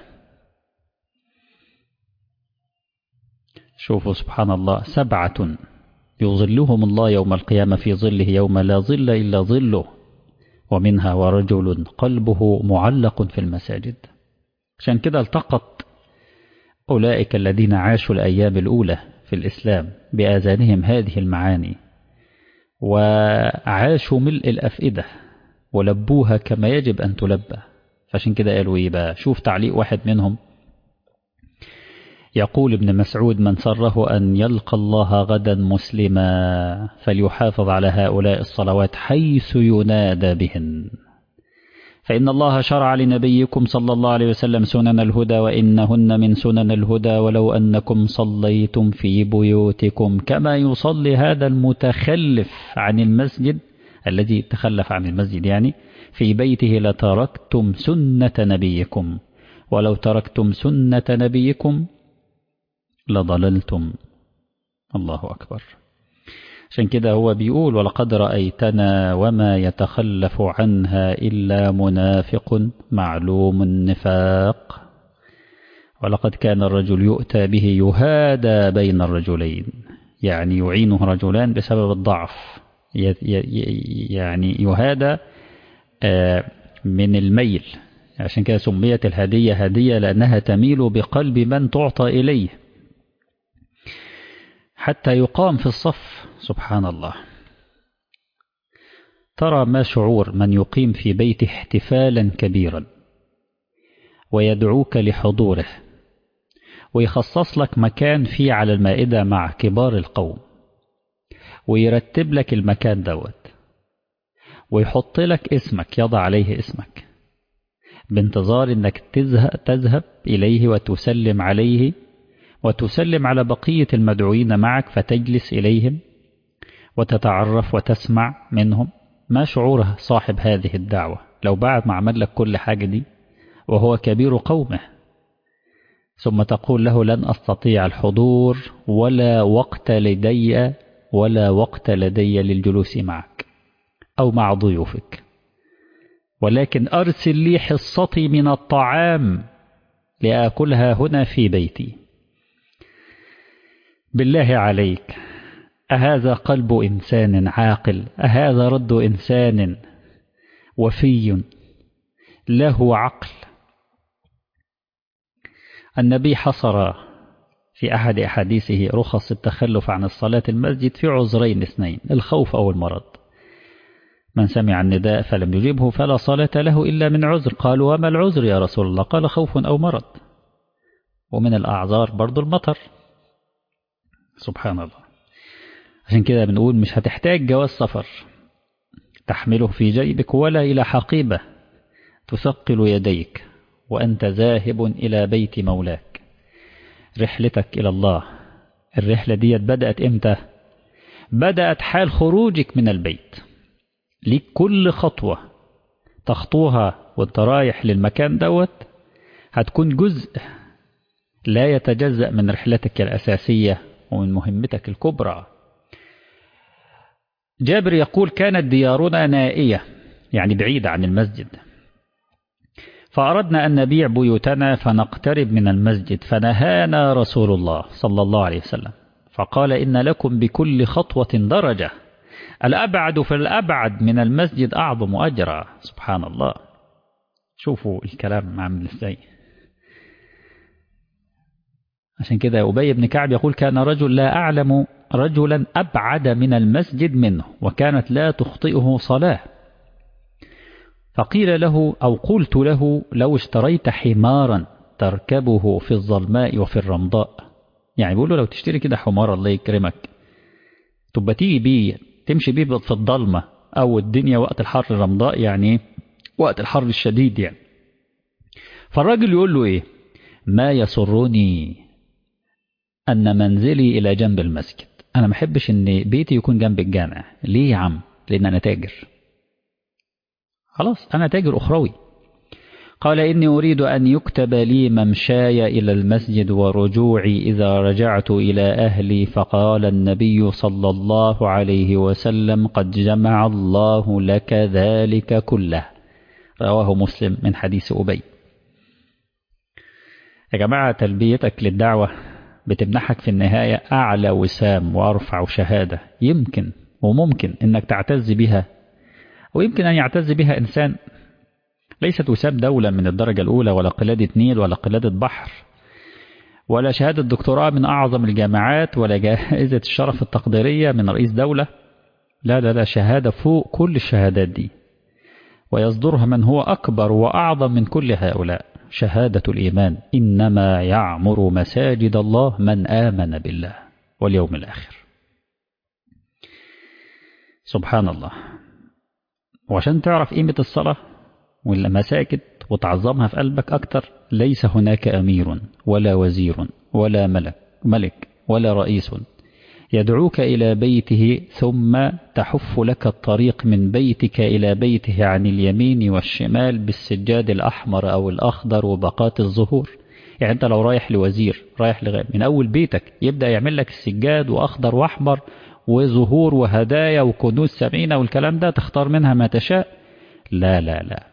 [SPEAKER 1] شوفوا سبحان الله، سبعة يظلهم الله يوم القيامة في ظله يوم لا ظل إلا ظله، ومنها ورجل قلبه معلق في المساجد. عشان كده التقط أولئك الذين عاشوا الأيام الأولى في الإسلام بآذانهم هذه المعاني وعاشوا ملء الأفئدة ولبوها كما يجب أن تلبى. فعشان كده قالوا إيه بقى؟ شوف تعليق واحد منهم يقول ابن مسعود من سره أن يلقى الله غدا مسلما فليحافظ على هؤلاء الصلوات حيث ينادى بهن، فإن الله شرع لنبيكم صلى الله عليه وسلم سنن الهدى وإنهن من سنن الهدى، ولو أنكم صليتم في بيوتكم كما يصلي هذا المتخلف عن المسجد الذي تخلف عن المسجد يعني في بيته لتركتم سنة نبيكم، ولو تركتم سنة نبيكم لضللتم. الله أكبر. عشان كده هو بيقول ولقد رأيتنا وما يتخلف عنها إلا منافق معلوم النفاق، ولقد كان الرجل يؤتى به يهادى بين الرجلين، يعني يعينه رجلان بسبب الضعف، يعني يهادى من الميل. عشان كده سميت الهدية هدية لأنها تميل بقلب من تعطى إليه حتى يقام في الصف. سبحان الله. ترى ما شعور من يقيم في بيته احتفالا كبيرا ويدعوك لحضوره ويخصص لك مكان فيه على المائدة مع كبار القوم ويرتب لك المكان دوت ويحط لك اسمك، يضع عليه اسمك بانتظار انك تذهب إليه وتسلم عليه وتسلم على بقية المدعوين معك فتجلس إليهم وتتعرف وتسمع منهم. ما شعوره صاحب هذه الدعوة لو بعد ما عمل لك كل حاجة دي وهو كبير قومه ثم تقول له لن أستطيع الحضور ولا وقت لدي ولا وقت لدي للجلوس معك أو مع ضيوفك، ولكن أرسل لي حصتي من الطعام لأكلها هنا في بيتي. بالله عليك، أهذا قلب إنسان عاقل؟ أهذا رد إنسان وفي له عقل؟ النبي حصر في أحد أحاديثه رخص التخلف عن الصلاة المسجد في عذرين اثنين، الخوف أو المرض. من سمع النداء فلم يجبه فلا صلاة له إلا من عذر. قالوا وما العذر يا رسول الله؟ قال خوف أو مرض. ومن الأعذار برضو المطر. سبحان الله. عشان كده بنقول مش هتحتاج جواز سفر تحمله في جيبك ولا إلى حقيبة تثقل يديك وأنت ذاهب إلى بيت مولاك. رحلتك إلى الله الرحلة دي بدأت إمتى؟ بدأت حال خروجك من البيت. ليك كل خطوة تخطوها وانت رايح للمكان دوت هتكون جزء لا يتجزأ من رحلتك الأساسية ومن مهمتك الكبرى. جابر يقول كانت ديارنا نائية يعني بعيدة عن المسجد، فأردنا أن نبيع بيوتنا فنقترب من المسجد، فنهانا رسول الله صلى الله عليه وسلم فقال إن لكم بكل خطوة درجة، الأبعد فالأبعد من المسجد أعظم أجرا. سبحان الله، شوفوا الكلام عامل ازاي. عشان كده أبي بن كعب يقول كان رجل لا أعلم رجلا أبعد من المسجد منه وكانت لا تخطئه صلاة، فقيل له أو قلت له لو اشتريت حمارا تركبه في الظلماء وفي الرمضاء، يعني بيقول له لو تشتري كده حمار الله يكرمك تبقى تيجي بيه تمشي بيه في الظلمة أو الدنيا وقت الحر الرمضاء يعني وقت الحر الشديد يعني. فالراجل يقول له إيه؟ ما يسرني أن منزلي إلى جنب المسجد، أنا ما أحبش أن بيتي يكون جنب الجامع. ليه يا عم؟ لأن أنا تاجر، خلاص أنا تاجر أخروي. قال إني أريد أن يكتب لي ممشاي إلى المسجد ورجوعي إذا رجعت إلى أهلي، فقال النبي صلى الله عليه وسلم قد جمع الله لك ذلك كله. رواه مسلم من حديث أبي. يا جماعة تلبيتك للدعوة بتمنحك في النهاية أعلى وسام وأرفع شهادة يمكن وممكن أنك تعتز بها، ويمكن أن يعتز بها إنسان. ليست وسام دولة من الدرجة الأولى ولا قلادة نيل ولا قلادة بحر ولا شهادة دكتوراه من أعظم الجامعات ولا جائزة الشرف التقديرية من رئيس دولة. لا لا لا، شهادة فوق كل الشهادات دي، ويصدرها من هو أكبر وأعظم من كل هؤلاء، شهادة الإيمان. إنما يعمر مساجد الله من آمن بالله واليوم الآخر. سبحان الله. وعشان تعرف قيمة الصلاة والمساجد وتعظمها في قلبك أكتر، ليس هناك أمير ولا وزير ولا ملك ملك ولا رئيس يدعوك إلى بيته ثم تحف لك الطريق من بيتك إلى بيته عن اليمين والشمال بالسجاد الأحمر أو الأخضر وباقات الزهور. يعني أنت لو رايح لوزير رايح لغير من أول بيتك يبدأ يعمل لك السجاد وأخضر وأحمر وزهور وهدايا وكنوز سبعين والكلام ده تختار منها ما تشاء. لا لا لا،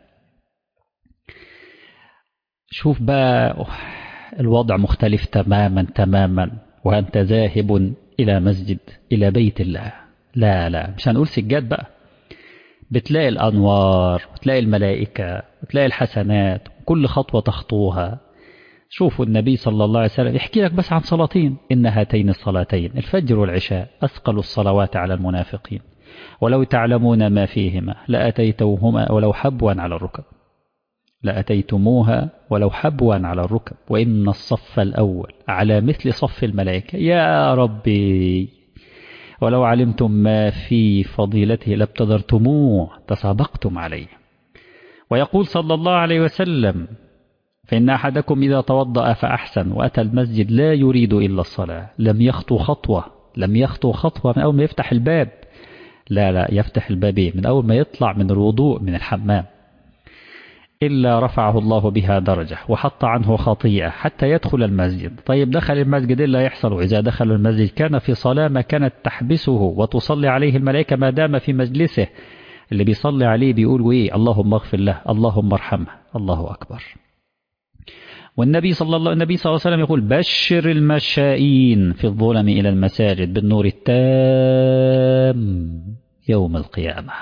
[SPEAKER 1] شوف بقى الوضع مختلف تماما تماما وأنت ذاهب إلى مسجد إلى بيت الله. لا لا، مش هنقول سجاد بقى، بتلاقي الأنوار وتلاقي الملائكة وتلاقي الحسنات كل خطوة تخطوها. شوفوا النبي صلى الله عليه وسلم يحكي لك بس عن صلاتين، إن هاتين الصلاتين الفجر والعشاء أثقل الصلوات على المنافقين ولو تعلمون ما فيهما لأتيتوهما ولو حبوا على الركب لأتيتموها ولو حبوا على الركب وإن الصف الأول على مثل صف الملائكة. يا ربي ولو علمتم ما في فضيلته لابتدرتموه تسابقتم عليه. ويقول صلى الله عليه وسلم فإن أحدكم إذا توضأ فأحسن وأتى المسجد لا يريد إلا الصلاة لم يخطو خطوة لم يخطو خطوة من أول ما يفتح الباب. لا لا، يفتح الباب من أول ما يطلع من الوضوء من الحمام إلا رفعه الله بها درجة وحط عنه خطيئة حتى يدخل المسجد. طيب دخل المسجد إلا يحصل، وإذا دخل المسجد كان في صلاة ما كانت تحبسه وتصلي عليه الملائكة ما دام في مجلسه. اللي بيصلي عليه بيقول إيه؟ اللهم اغفر له اللهم ارحمه. الله أكبر. والنبي صلى الله النبي صلى الله عليه وسلم يقول بشر المشائين في الظلم إلى المساجد بالنور التام يوم القيامة.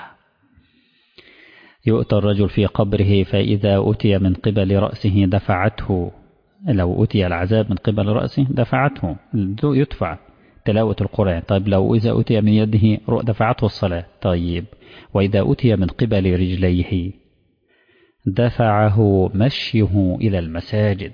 [SPEAKER 1] يؤتى الرجل في قبره فإذا أتي من قبل رأسه دفعته، لو أتي العذاب من قبل رأسه دفعته يدفع تلاوة القرآن. طيب لو إذا أتي من يده دفعته الصلاة. طيب وإذا أتي من قبل رجليه دفعه مشيه إلى المساجد.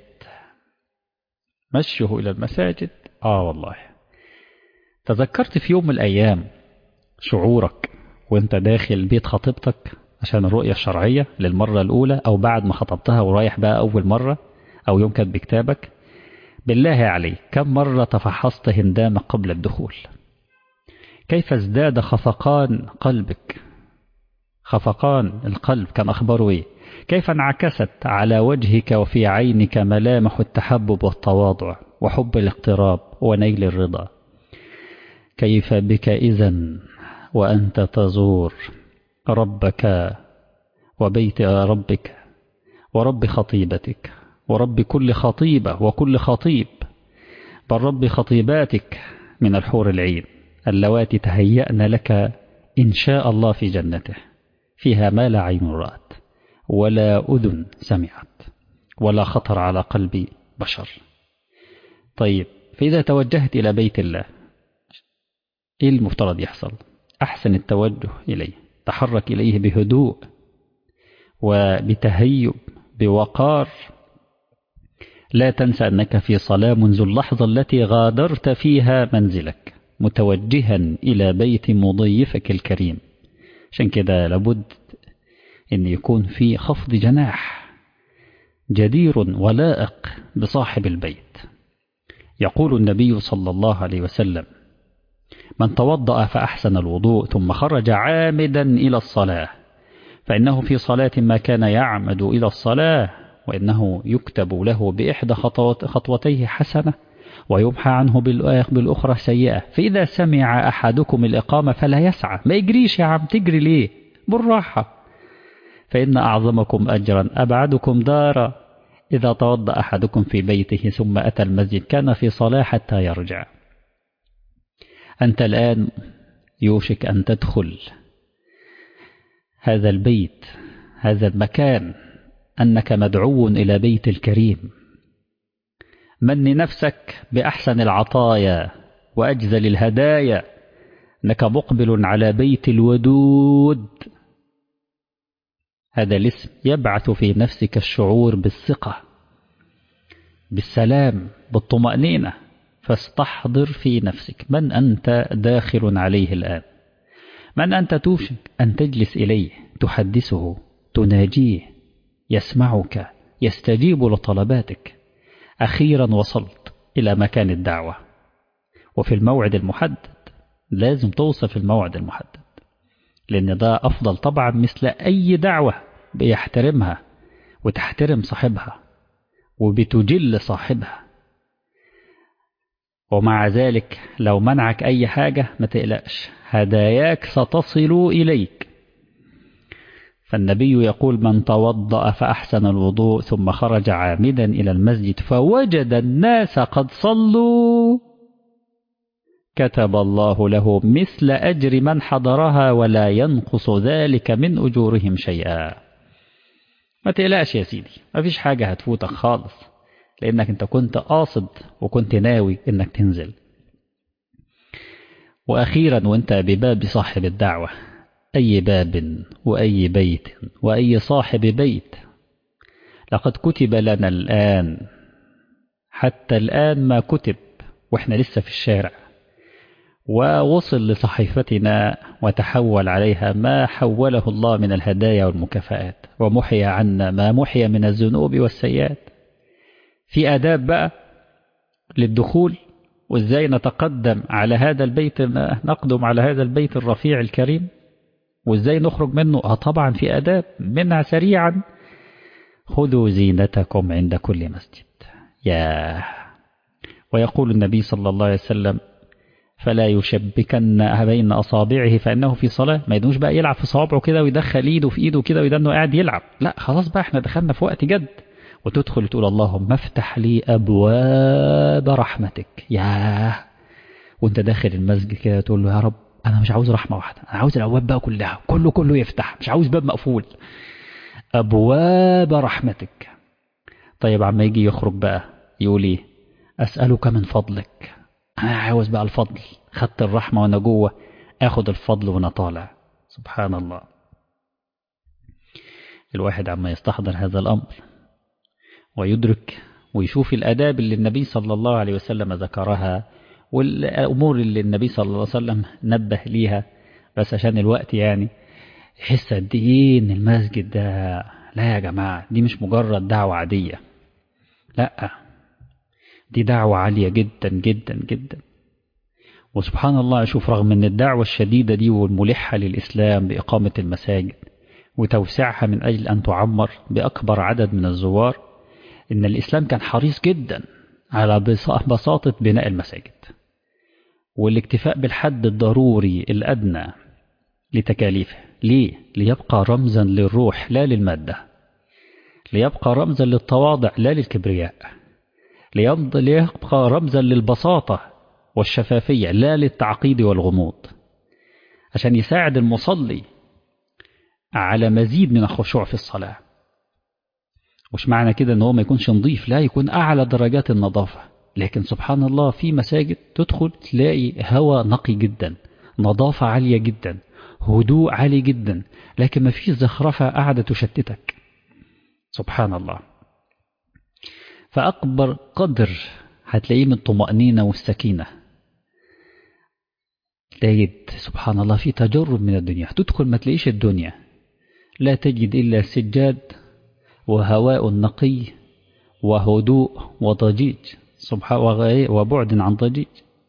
[SPEAKER 1] مشيه إلى المساجد. آه والله تذكرت في يوم من الأيام شعورك وانت داخل بيت خطيبتك عشان الرؤية الشرعية للمرة الأولى، أو بعد ما خطبتها ورايح بقى أول مرة، أو يوم كانت بكتابك. بالله عليك كم مرة تفحصت هندامك قبل الدخول؟ كيف ازداد خفقان قلبك؟ خفقان القلب كان أخباره إيه؟ كيف انعكست على وجهك وفي عينك ملامح التحبب والتواضع وحب الاقتراب ونيل الرضا. كيف بك إذن وأنت تزور ربك وبيت ربك ورب خطيبتك ورب كل خطيبة وكل خطيب، بل رب خطيباتك من الحور العين اللواتي تهيأن لك إن شاء الله في جنته، فيها ما لا عين رأت ولا أذن سمعت ولا خطر على قلب بشر. طيب، فإذا توجهت إلى بيت الله إيه المفترض يحصل؟ أحسن التوجه إليه، تحرك إليه بهدوء وبتهيب بوقار. لا تنسى أنك في صلاة منذ اللحظة التي غادرت فيها منزلك متوجها إلى بيت مضيفك الكريم. عشان كده لابد أن يكون في خفض جناح جدير ولائق بصاحب البيت. يقول النبي صلى الله عليه وسلم: من توضأ فأحسن الوضوء ثم خرج عامدا إلى الصلاة فإنه في صلاة ما كان يعمد إلى الصلاة، وإنه يكتب له بإحدى خطوتيه حسنة ويمحى عنه بالأخرى سيئة. فإذا سمع أحدكم الإقامة فلا يسعى، ما يجريش يا عم، تجري ليه؟ بالراحة. فإن أعظمكم أجرا أبعدكم دارا إذا توضأ أحدكم في بيته ثم أتى المسجد كان في صلاة حتى يرجع. أنت الآن يوشك أن تدخل هذا البيت، هذا المكان، أنك مدعو إلى بيت الكريم. من نفسك بأحسن العطايا وأجزل الهدايا، أنك مقبل على بيت الودود. هذا الاسم يبعث في نفسك الشعور بالثقة، بالسلام، بالطمأنينة. فاستحضر في نفسك من أنت داخل عليه الآن، من أنت توشك أن تجلس إليه، تحدثه، تناجيه، يسمعك، يستجيب لطلباتك. أخيرا وصلت إلى مكان الدعوة وفي الموعد المحدد. لازم توصل في الموعد المحدد، لأن ده أفضل طبعا مثل أي دعوة بيحترمها وتحترم صاحبها وبتجل صاحبها. ومع ذلك لو منعك أي حاجة ما تقلقش، هداياك ستصل إليك. فالنبي يقول: من توضأ فأحسن الوضوء ثم خرج عامدا إلى المسجد فوجد الناس قد صلوا كتب الله له مثل أجر من حضرها ولا ينقص ذلك من أجورهم شيئا. ما تقلقش يا سيدي، ما فيش حاجة هتفوتك خالص، لأنك أنت كنت قاصد وكنت ناوي أنك تنزل. وأخيرا وأنت بباب صاحب الدعوة، أي باب وأي بيت وأي صاحب بيت، لقد كتب لنا الآن، حتى الآن ما كتب وإحنا لسه في الشارع، ووصل لصحيفتنا وتحول عليها ما حوله الله من الهدايا والمكافآت، ومحي عنا ما محي من الذنوب والسيئات. في آداب بقى للدخول، وإزاي نتقدم على هذا البيت، نقدم على هذا البيت الرفيع الكريم، وإزاي نخرج منه. آه طبعا في آداب، منها سريعا: خذوا زينتكم عند كل مسجد. يا ويقول النبي صلى الله عليه وسلم: فلا يشبكن بين أصابعه فإنه في صلاة. ما يدوش بقى يلعب في صوابعه كده ويدخل إيده في إيده كده ويدنه قاعد يلعب، لا خلاص بقى احنا دخلنا في وقت جد. وتدخل تقول: اللهم افتح لي أبواب رحمتك. ياه وانت داخل المسجد كده تقول له: يا رب أنا مش عاوز رحمة واحدة، أنا عاوز الأبواب بقى كلها، كله كله يفتح، مش عاوز باب مقفول، أبواب رحمتك. طيب عما يجي يخرج بقى يقول إيه؟ أسألك من فضلك. أنا عاوز بقى الفضل، خدت الرحمة وأنا جوه، أخد الفضل وأنا طالع. سبحان الله. الواحد عما يستحضر هذا الأمر ويدرك ويشوف الآداب اللي النبي صلى الله عليه وسلم ذكرها، والأمور اللي النبي صلى الله عليه وسلم نبه ليها، بس عشان الوقت يعني يحس قد إيه إن المسجد ده، لا يا جماعة دي مش مجرد دعوة عادية، لا دي دعوة عالية جدا جدا جدا. وسبحان الله، أشوف رغم أن الدعوة الشديدة دي والملحة للإسلام بإقامة المساجد وتوسيعها من أجل أن تعمر بأكبر عدد من الزوار، إن الإسلام كان حريص جدا على بساطة بناء المساجد والاكتفاء بالحد الضروري الأدنى لتكاليفه. ليه؟ ليبقى رمزا للروح لا للمادة، ليبقى رمزا للتواضع لا للكبرياء، ليبقى رمزا للبساطة والشفافية لا للتعقيد والغموض، عشان يساعد المصلي على مزيد من الخشوع في الصلاة. مش معنى كده ان هو ما يكونش نظيف، لا، يكون أعلى درجات النظافة. لكن سبحان الله في مساجد تدخل تلاقي هواء نقي جدا، نظافة عالية جدا، هدوء عالي جدا، لكن ما فيش زخرفة قاعدة تشتتك. سبحان الله. فأكبر قدر هتلاقيه من الطمأنينة والسكينة. تجد سبحان الله في تجرب من الدنيا، تدخل ما تلاقيش الدنيا، لا تجد إلا سجاد وهواء نقي وهدوء وضجيج، سبحان وبعد عن ضجيج.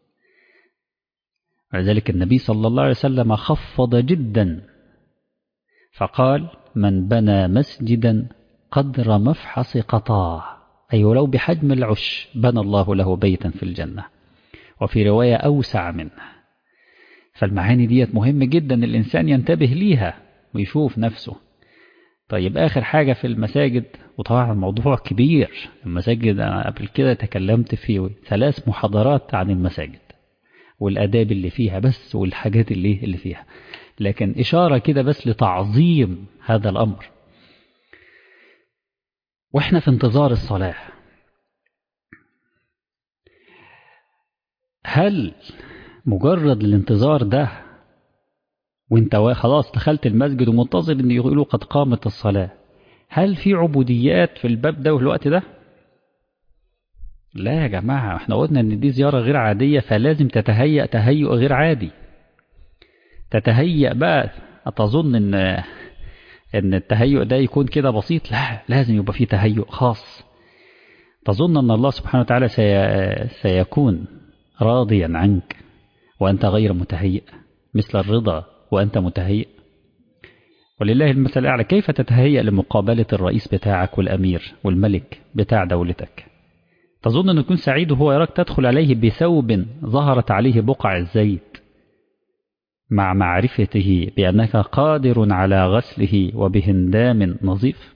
[SPEAKER 1] ولذلك النبي صلى الله عليه وسلم خفض جدا فقال: من بنى مسجدا قدر مفحص قطاه، أي ولو بحجم العش، بنى الله له بيتا في الجنة. وفي رواية أوسع منه. فالمعاني ديت مهم جدا الإنسان ينتبه ليها ويشوف نفسه. طيب آخر حاجة في المساجد، وطبعا الموضوع كبير، المساجد أنا قبل كده تكلمت في ثلاث محاضرات عن المساجد والآداب اللي فيها بس والحاجات اللي اللي فيها، لكن إشارة كده بس لتعظيم هذا الأمر. وإحنا في انتظار الصلاة، هل مجرد الانتظار ده وانت خلاص دخلت المسجد ومنتظر ان يقولوا قد قامت الصلاة، هل في عبوديات في الباب ده والوقت ده؟ لا يا جماعة، احنا قلنا ان دي زيارة غير عادية، فلازم تتهيأ تهيؤ غير عادي. تتهيأ بقى، أتظن ان ان التهيؤ ده يكون كده بسيط؟ لا، لازم يبقى فيه تهيؤ خاص. تظن ان الله سبحانه وتعالى سي... سيكون راضيا عنك وأنت غير متهيئ، مثل الرضا وأنت متهيئ؟ ولله المثل الأعلى، كيف تتهيأ لمقابلة الرئيس بتاعك والأمير والملك بتاع دولتك؟ تظن أنه يكون سعيد وهو يراك تدخل عليه بثوب ظهرت عليه بقع الزيت، مع معرفته بأنك قادر على غسله وبهندام نظيف،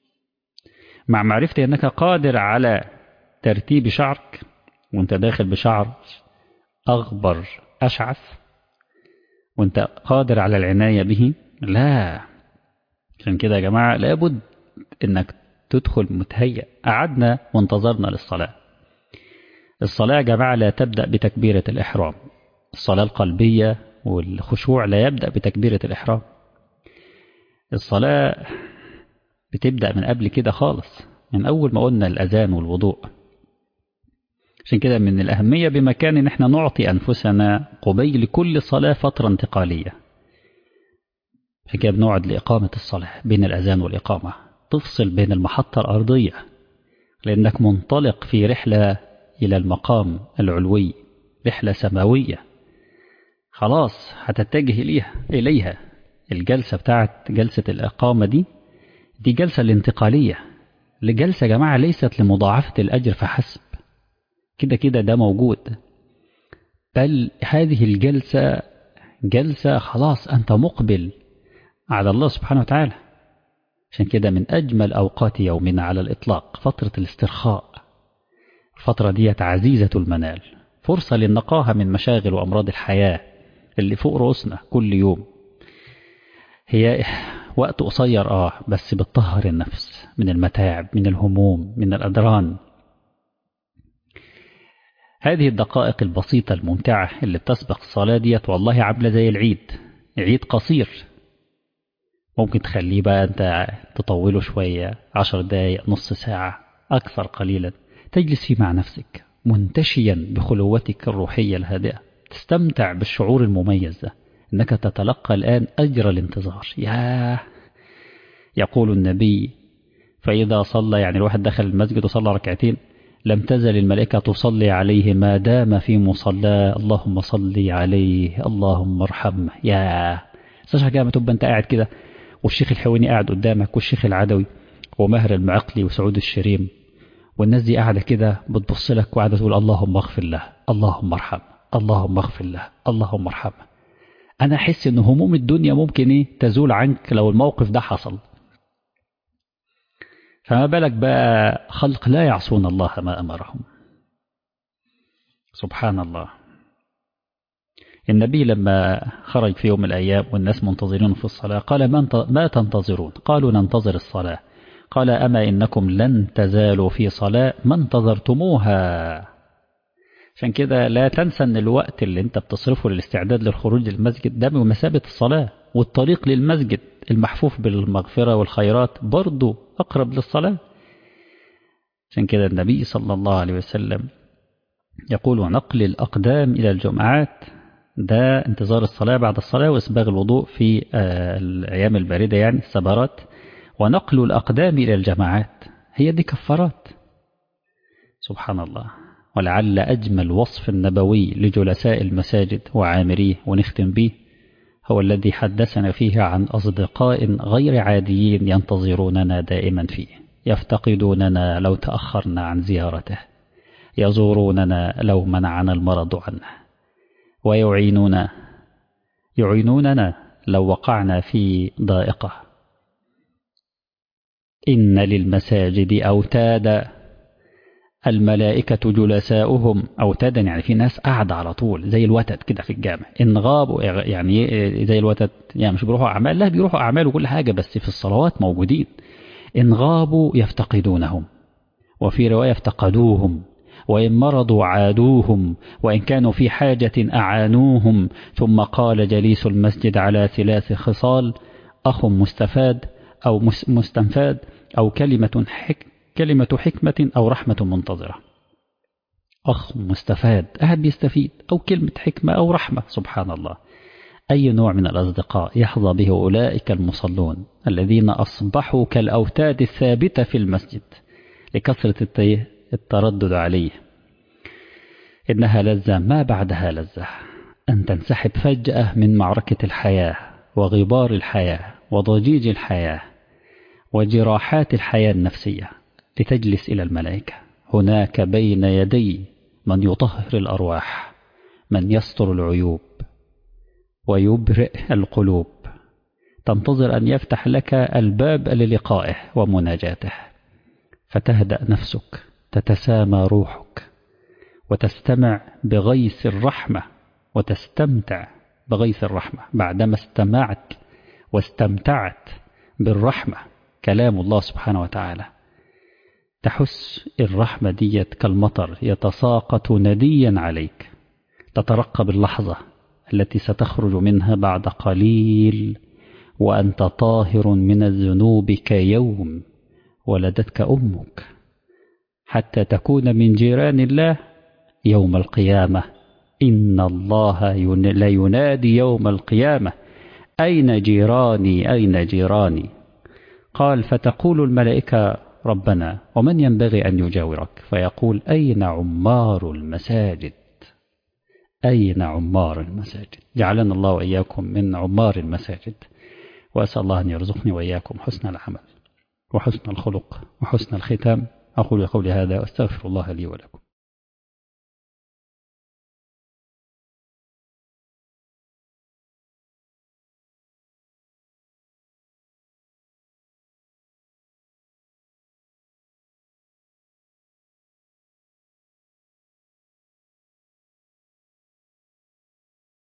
[SPEAKER 1] مع معرفته أنك قادر على ترتيب شعرك وانت داخل بشعر أغبر أشعث، وانت قادر على العناية به؟ لا. عشان كده يا جماعة لابد انك تدخل متهيأ. قعدنا وانتظرنا للصلاة. الصلاة يا جماعة لا تبدأ بتكبيرة الإحرام. الصلاة القلبية والخشوع لا يبدأ بتكبيرة الإحرام. الصلاة بتبدأ من قبل كده خالص، من أول ما قلنا الأذان والوضوء. عشان كده من الأهمية بمكان ان احنا نعطي أنفسنا قبيل كل صلاة فترة انتقالية. عشان كده بنقعد لإقامة الصلاة بين الأذان والإقامة، تفصل بين المحطة الأرضية، لأنك منطلق في رحلة إلى المقام العلوي، رحلة سماوية خلاص هتتجه إليها إليها. الجلسة بتاعت جلسة الإقامة دي دي جلسة الانتقالية، لجلسة يا جماعة ليست لمضاعفة الأجر فحسب، كده كده ده موجود، بل هذه الجلسة جلسة خلاص أنت مقبل على الله سبحانه وتعالى. عشان كده من أجمل أوقات يومنا على الإطلاق فترة الاسترخاء. الفترة دي عزيزة المنال، فرصة للنقاهة من مشاغل وأمراض الحياة اللي فوق رؤوسنا كل يوم. هي وقت قصير آه بس بتطهر النفس من المتاعب، من الهموم، من الأدران. هذه الدقائق البسيطة الممتعة اللي بتسبق الصلاة ديت والله عاملة زي العيد، عيد قصير ممكن تخليه بقى أنت تطوله شوية، عشر دقايق، نص ساعة، أكثر قليلا، تجلس فيه مع نفسك منتشيا بخلوتك الروحية الهادئة، تستمتع بالشعور المميز ده، أنك تتلقى الآن أجر الانتظار. ياه، يقول النبي: فإذا صلى، يعني الواحد دخل المسجد وصلى ركعتين، لم تزل الملائكة تصلي عليه ما دام في مصلاه، اللهم صلي عليه اللهم ارحمه. ياه، استشعر كده ما تبقى أنت قاعد كده والشيخ الحويني قاعد قدامك، والشيخ العدوي وماهر المعقلي وسعود الشريم، والناس دي قاعدة كده بتبص لك وقاعدة تقول اللهم اغفر له، اللهم ارحم، اللهم اغفر له، اللهم ارحم. أنا أحس إن هموم الدنيا ممكن إيه تزول عنك لو الموقف ده حصل. فما بالك بقى خلق لا يعصون الله ما أمرهم. سبحان الله. النبي لما خرج في يوم من الأيام والناس منتظرين في الصلاة قال ما تنتظرون؟ قالوا ننتظر الصلاة. قال أما إنكم لن تزالوا في صلاة ما انتظرتموها. عشان كده لا تنسى أن الوقت اللي انت بتصرفه للاستعداد للخروج للمسجد ده بمثابة الصلاة، والطريق للمسجد المحفوف بالمغفرة والخيرات برضو أقرب للصلاة. عشان كده النبي صلى الله عليه وسلم يقول ونقل الأقدام إلى الجمعات، ده انتظار الصلاة بعد الصلاة وإسباغ الوضوء في الأيام الباردة يعني السبارات، ونقل الأقدام إلى الجماعات هي دي كفارات. سبحان الله. ولعل أجمل وصف نبوي لجلساء المساجد وعامريه ونختم به هو الذي حدثنا فيه عن أصدقاء غير عاديين ينتظروننا دائما فيه، يفتقدوننا لو تأخرنا عن زيارته، يزوروننا لو منعنا المرض عنه، ويعينون يعينوننا لو وقعنا في ضائقة. إن للمساجد أوتادا الملائكة جلساؤهم. أوتادا يعني في ناس قاعدة على طول زي الوتد كده في الجامع. إن غابوا يعني زي الوتد يعني مش بيروحوا أعمال، لا بيروحوا أعمال وكل حاجة بس في الصلوات موجودين. إن غابوا يفتقدونهم، وفي رواية افتقدوهم، وإن مرضوا عادوهم، وإن كانوا في حاجة أعانوهم. ثم قال جليس المسجد على ثلاث خصال: أخ مستفاد أو مستنفاد، أو كلمة حك كلمة حكمة أو رحمة منتظرة. أخ مستفاد قاعد بيستفيد، أو كلمة حكمة أو رحمة. سبحان الله. أي نوع من الأصدقاء يحظى به أولئك المصلون الذين أصبحوا كالأوتاد الثابتة في المسجد لكثرة التردد عليه. إنها لذة ما بعدها لذة، أن تنسحب فجأة من معركة الحياة وغبار الحياة وضجيج الحياة وجراحات الحياة النفسية، لتجلس إلى الملائكة هناك بين يدي من يطهر الأرواح، من يستر العيوب ويبرئ القلوب، تنتظر أن يفتح لك الباب للقائه ومناجاته، فتهدأ نفسك، تتسامى روحك، وتستمع بغيث الرحمة، وتستمتع بغيث الرحمة بعدما استمعت واستمتعت بالرحمة، كلام الله سبحانه وتعالى. تحس الرحمة ديت كالمطر يتساقط نديا عليك، تترقب اللحظة التي ستخرج منها بعد قليل وأنت طاهر من الذنوب كيوم ولدتك أمك، حتى تكون من جيران الله يوم القيامة. إن الله لا ينادي يوم القيامة: أين جيراني أين جيراني؟ قال: فتقول الملائكة: ربنا ومن ينبغي أن يجاورك؟ فيقول: أين عمار المساجد؟ أين عمار المساجد؟ جعلنا الله وإياكم من عمار المساجد، وأسأل الله أن يرزقني وإياكم حسن العمل وحسن الخلق وحسن الختام. أقول قولي هذا وأستغفر الله لي ولكم.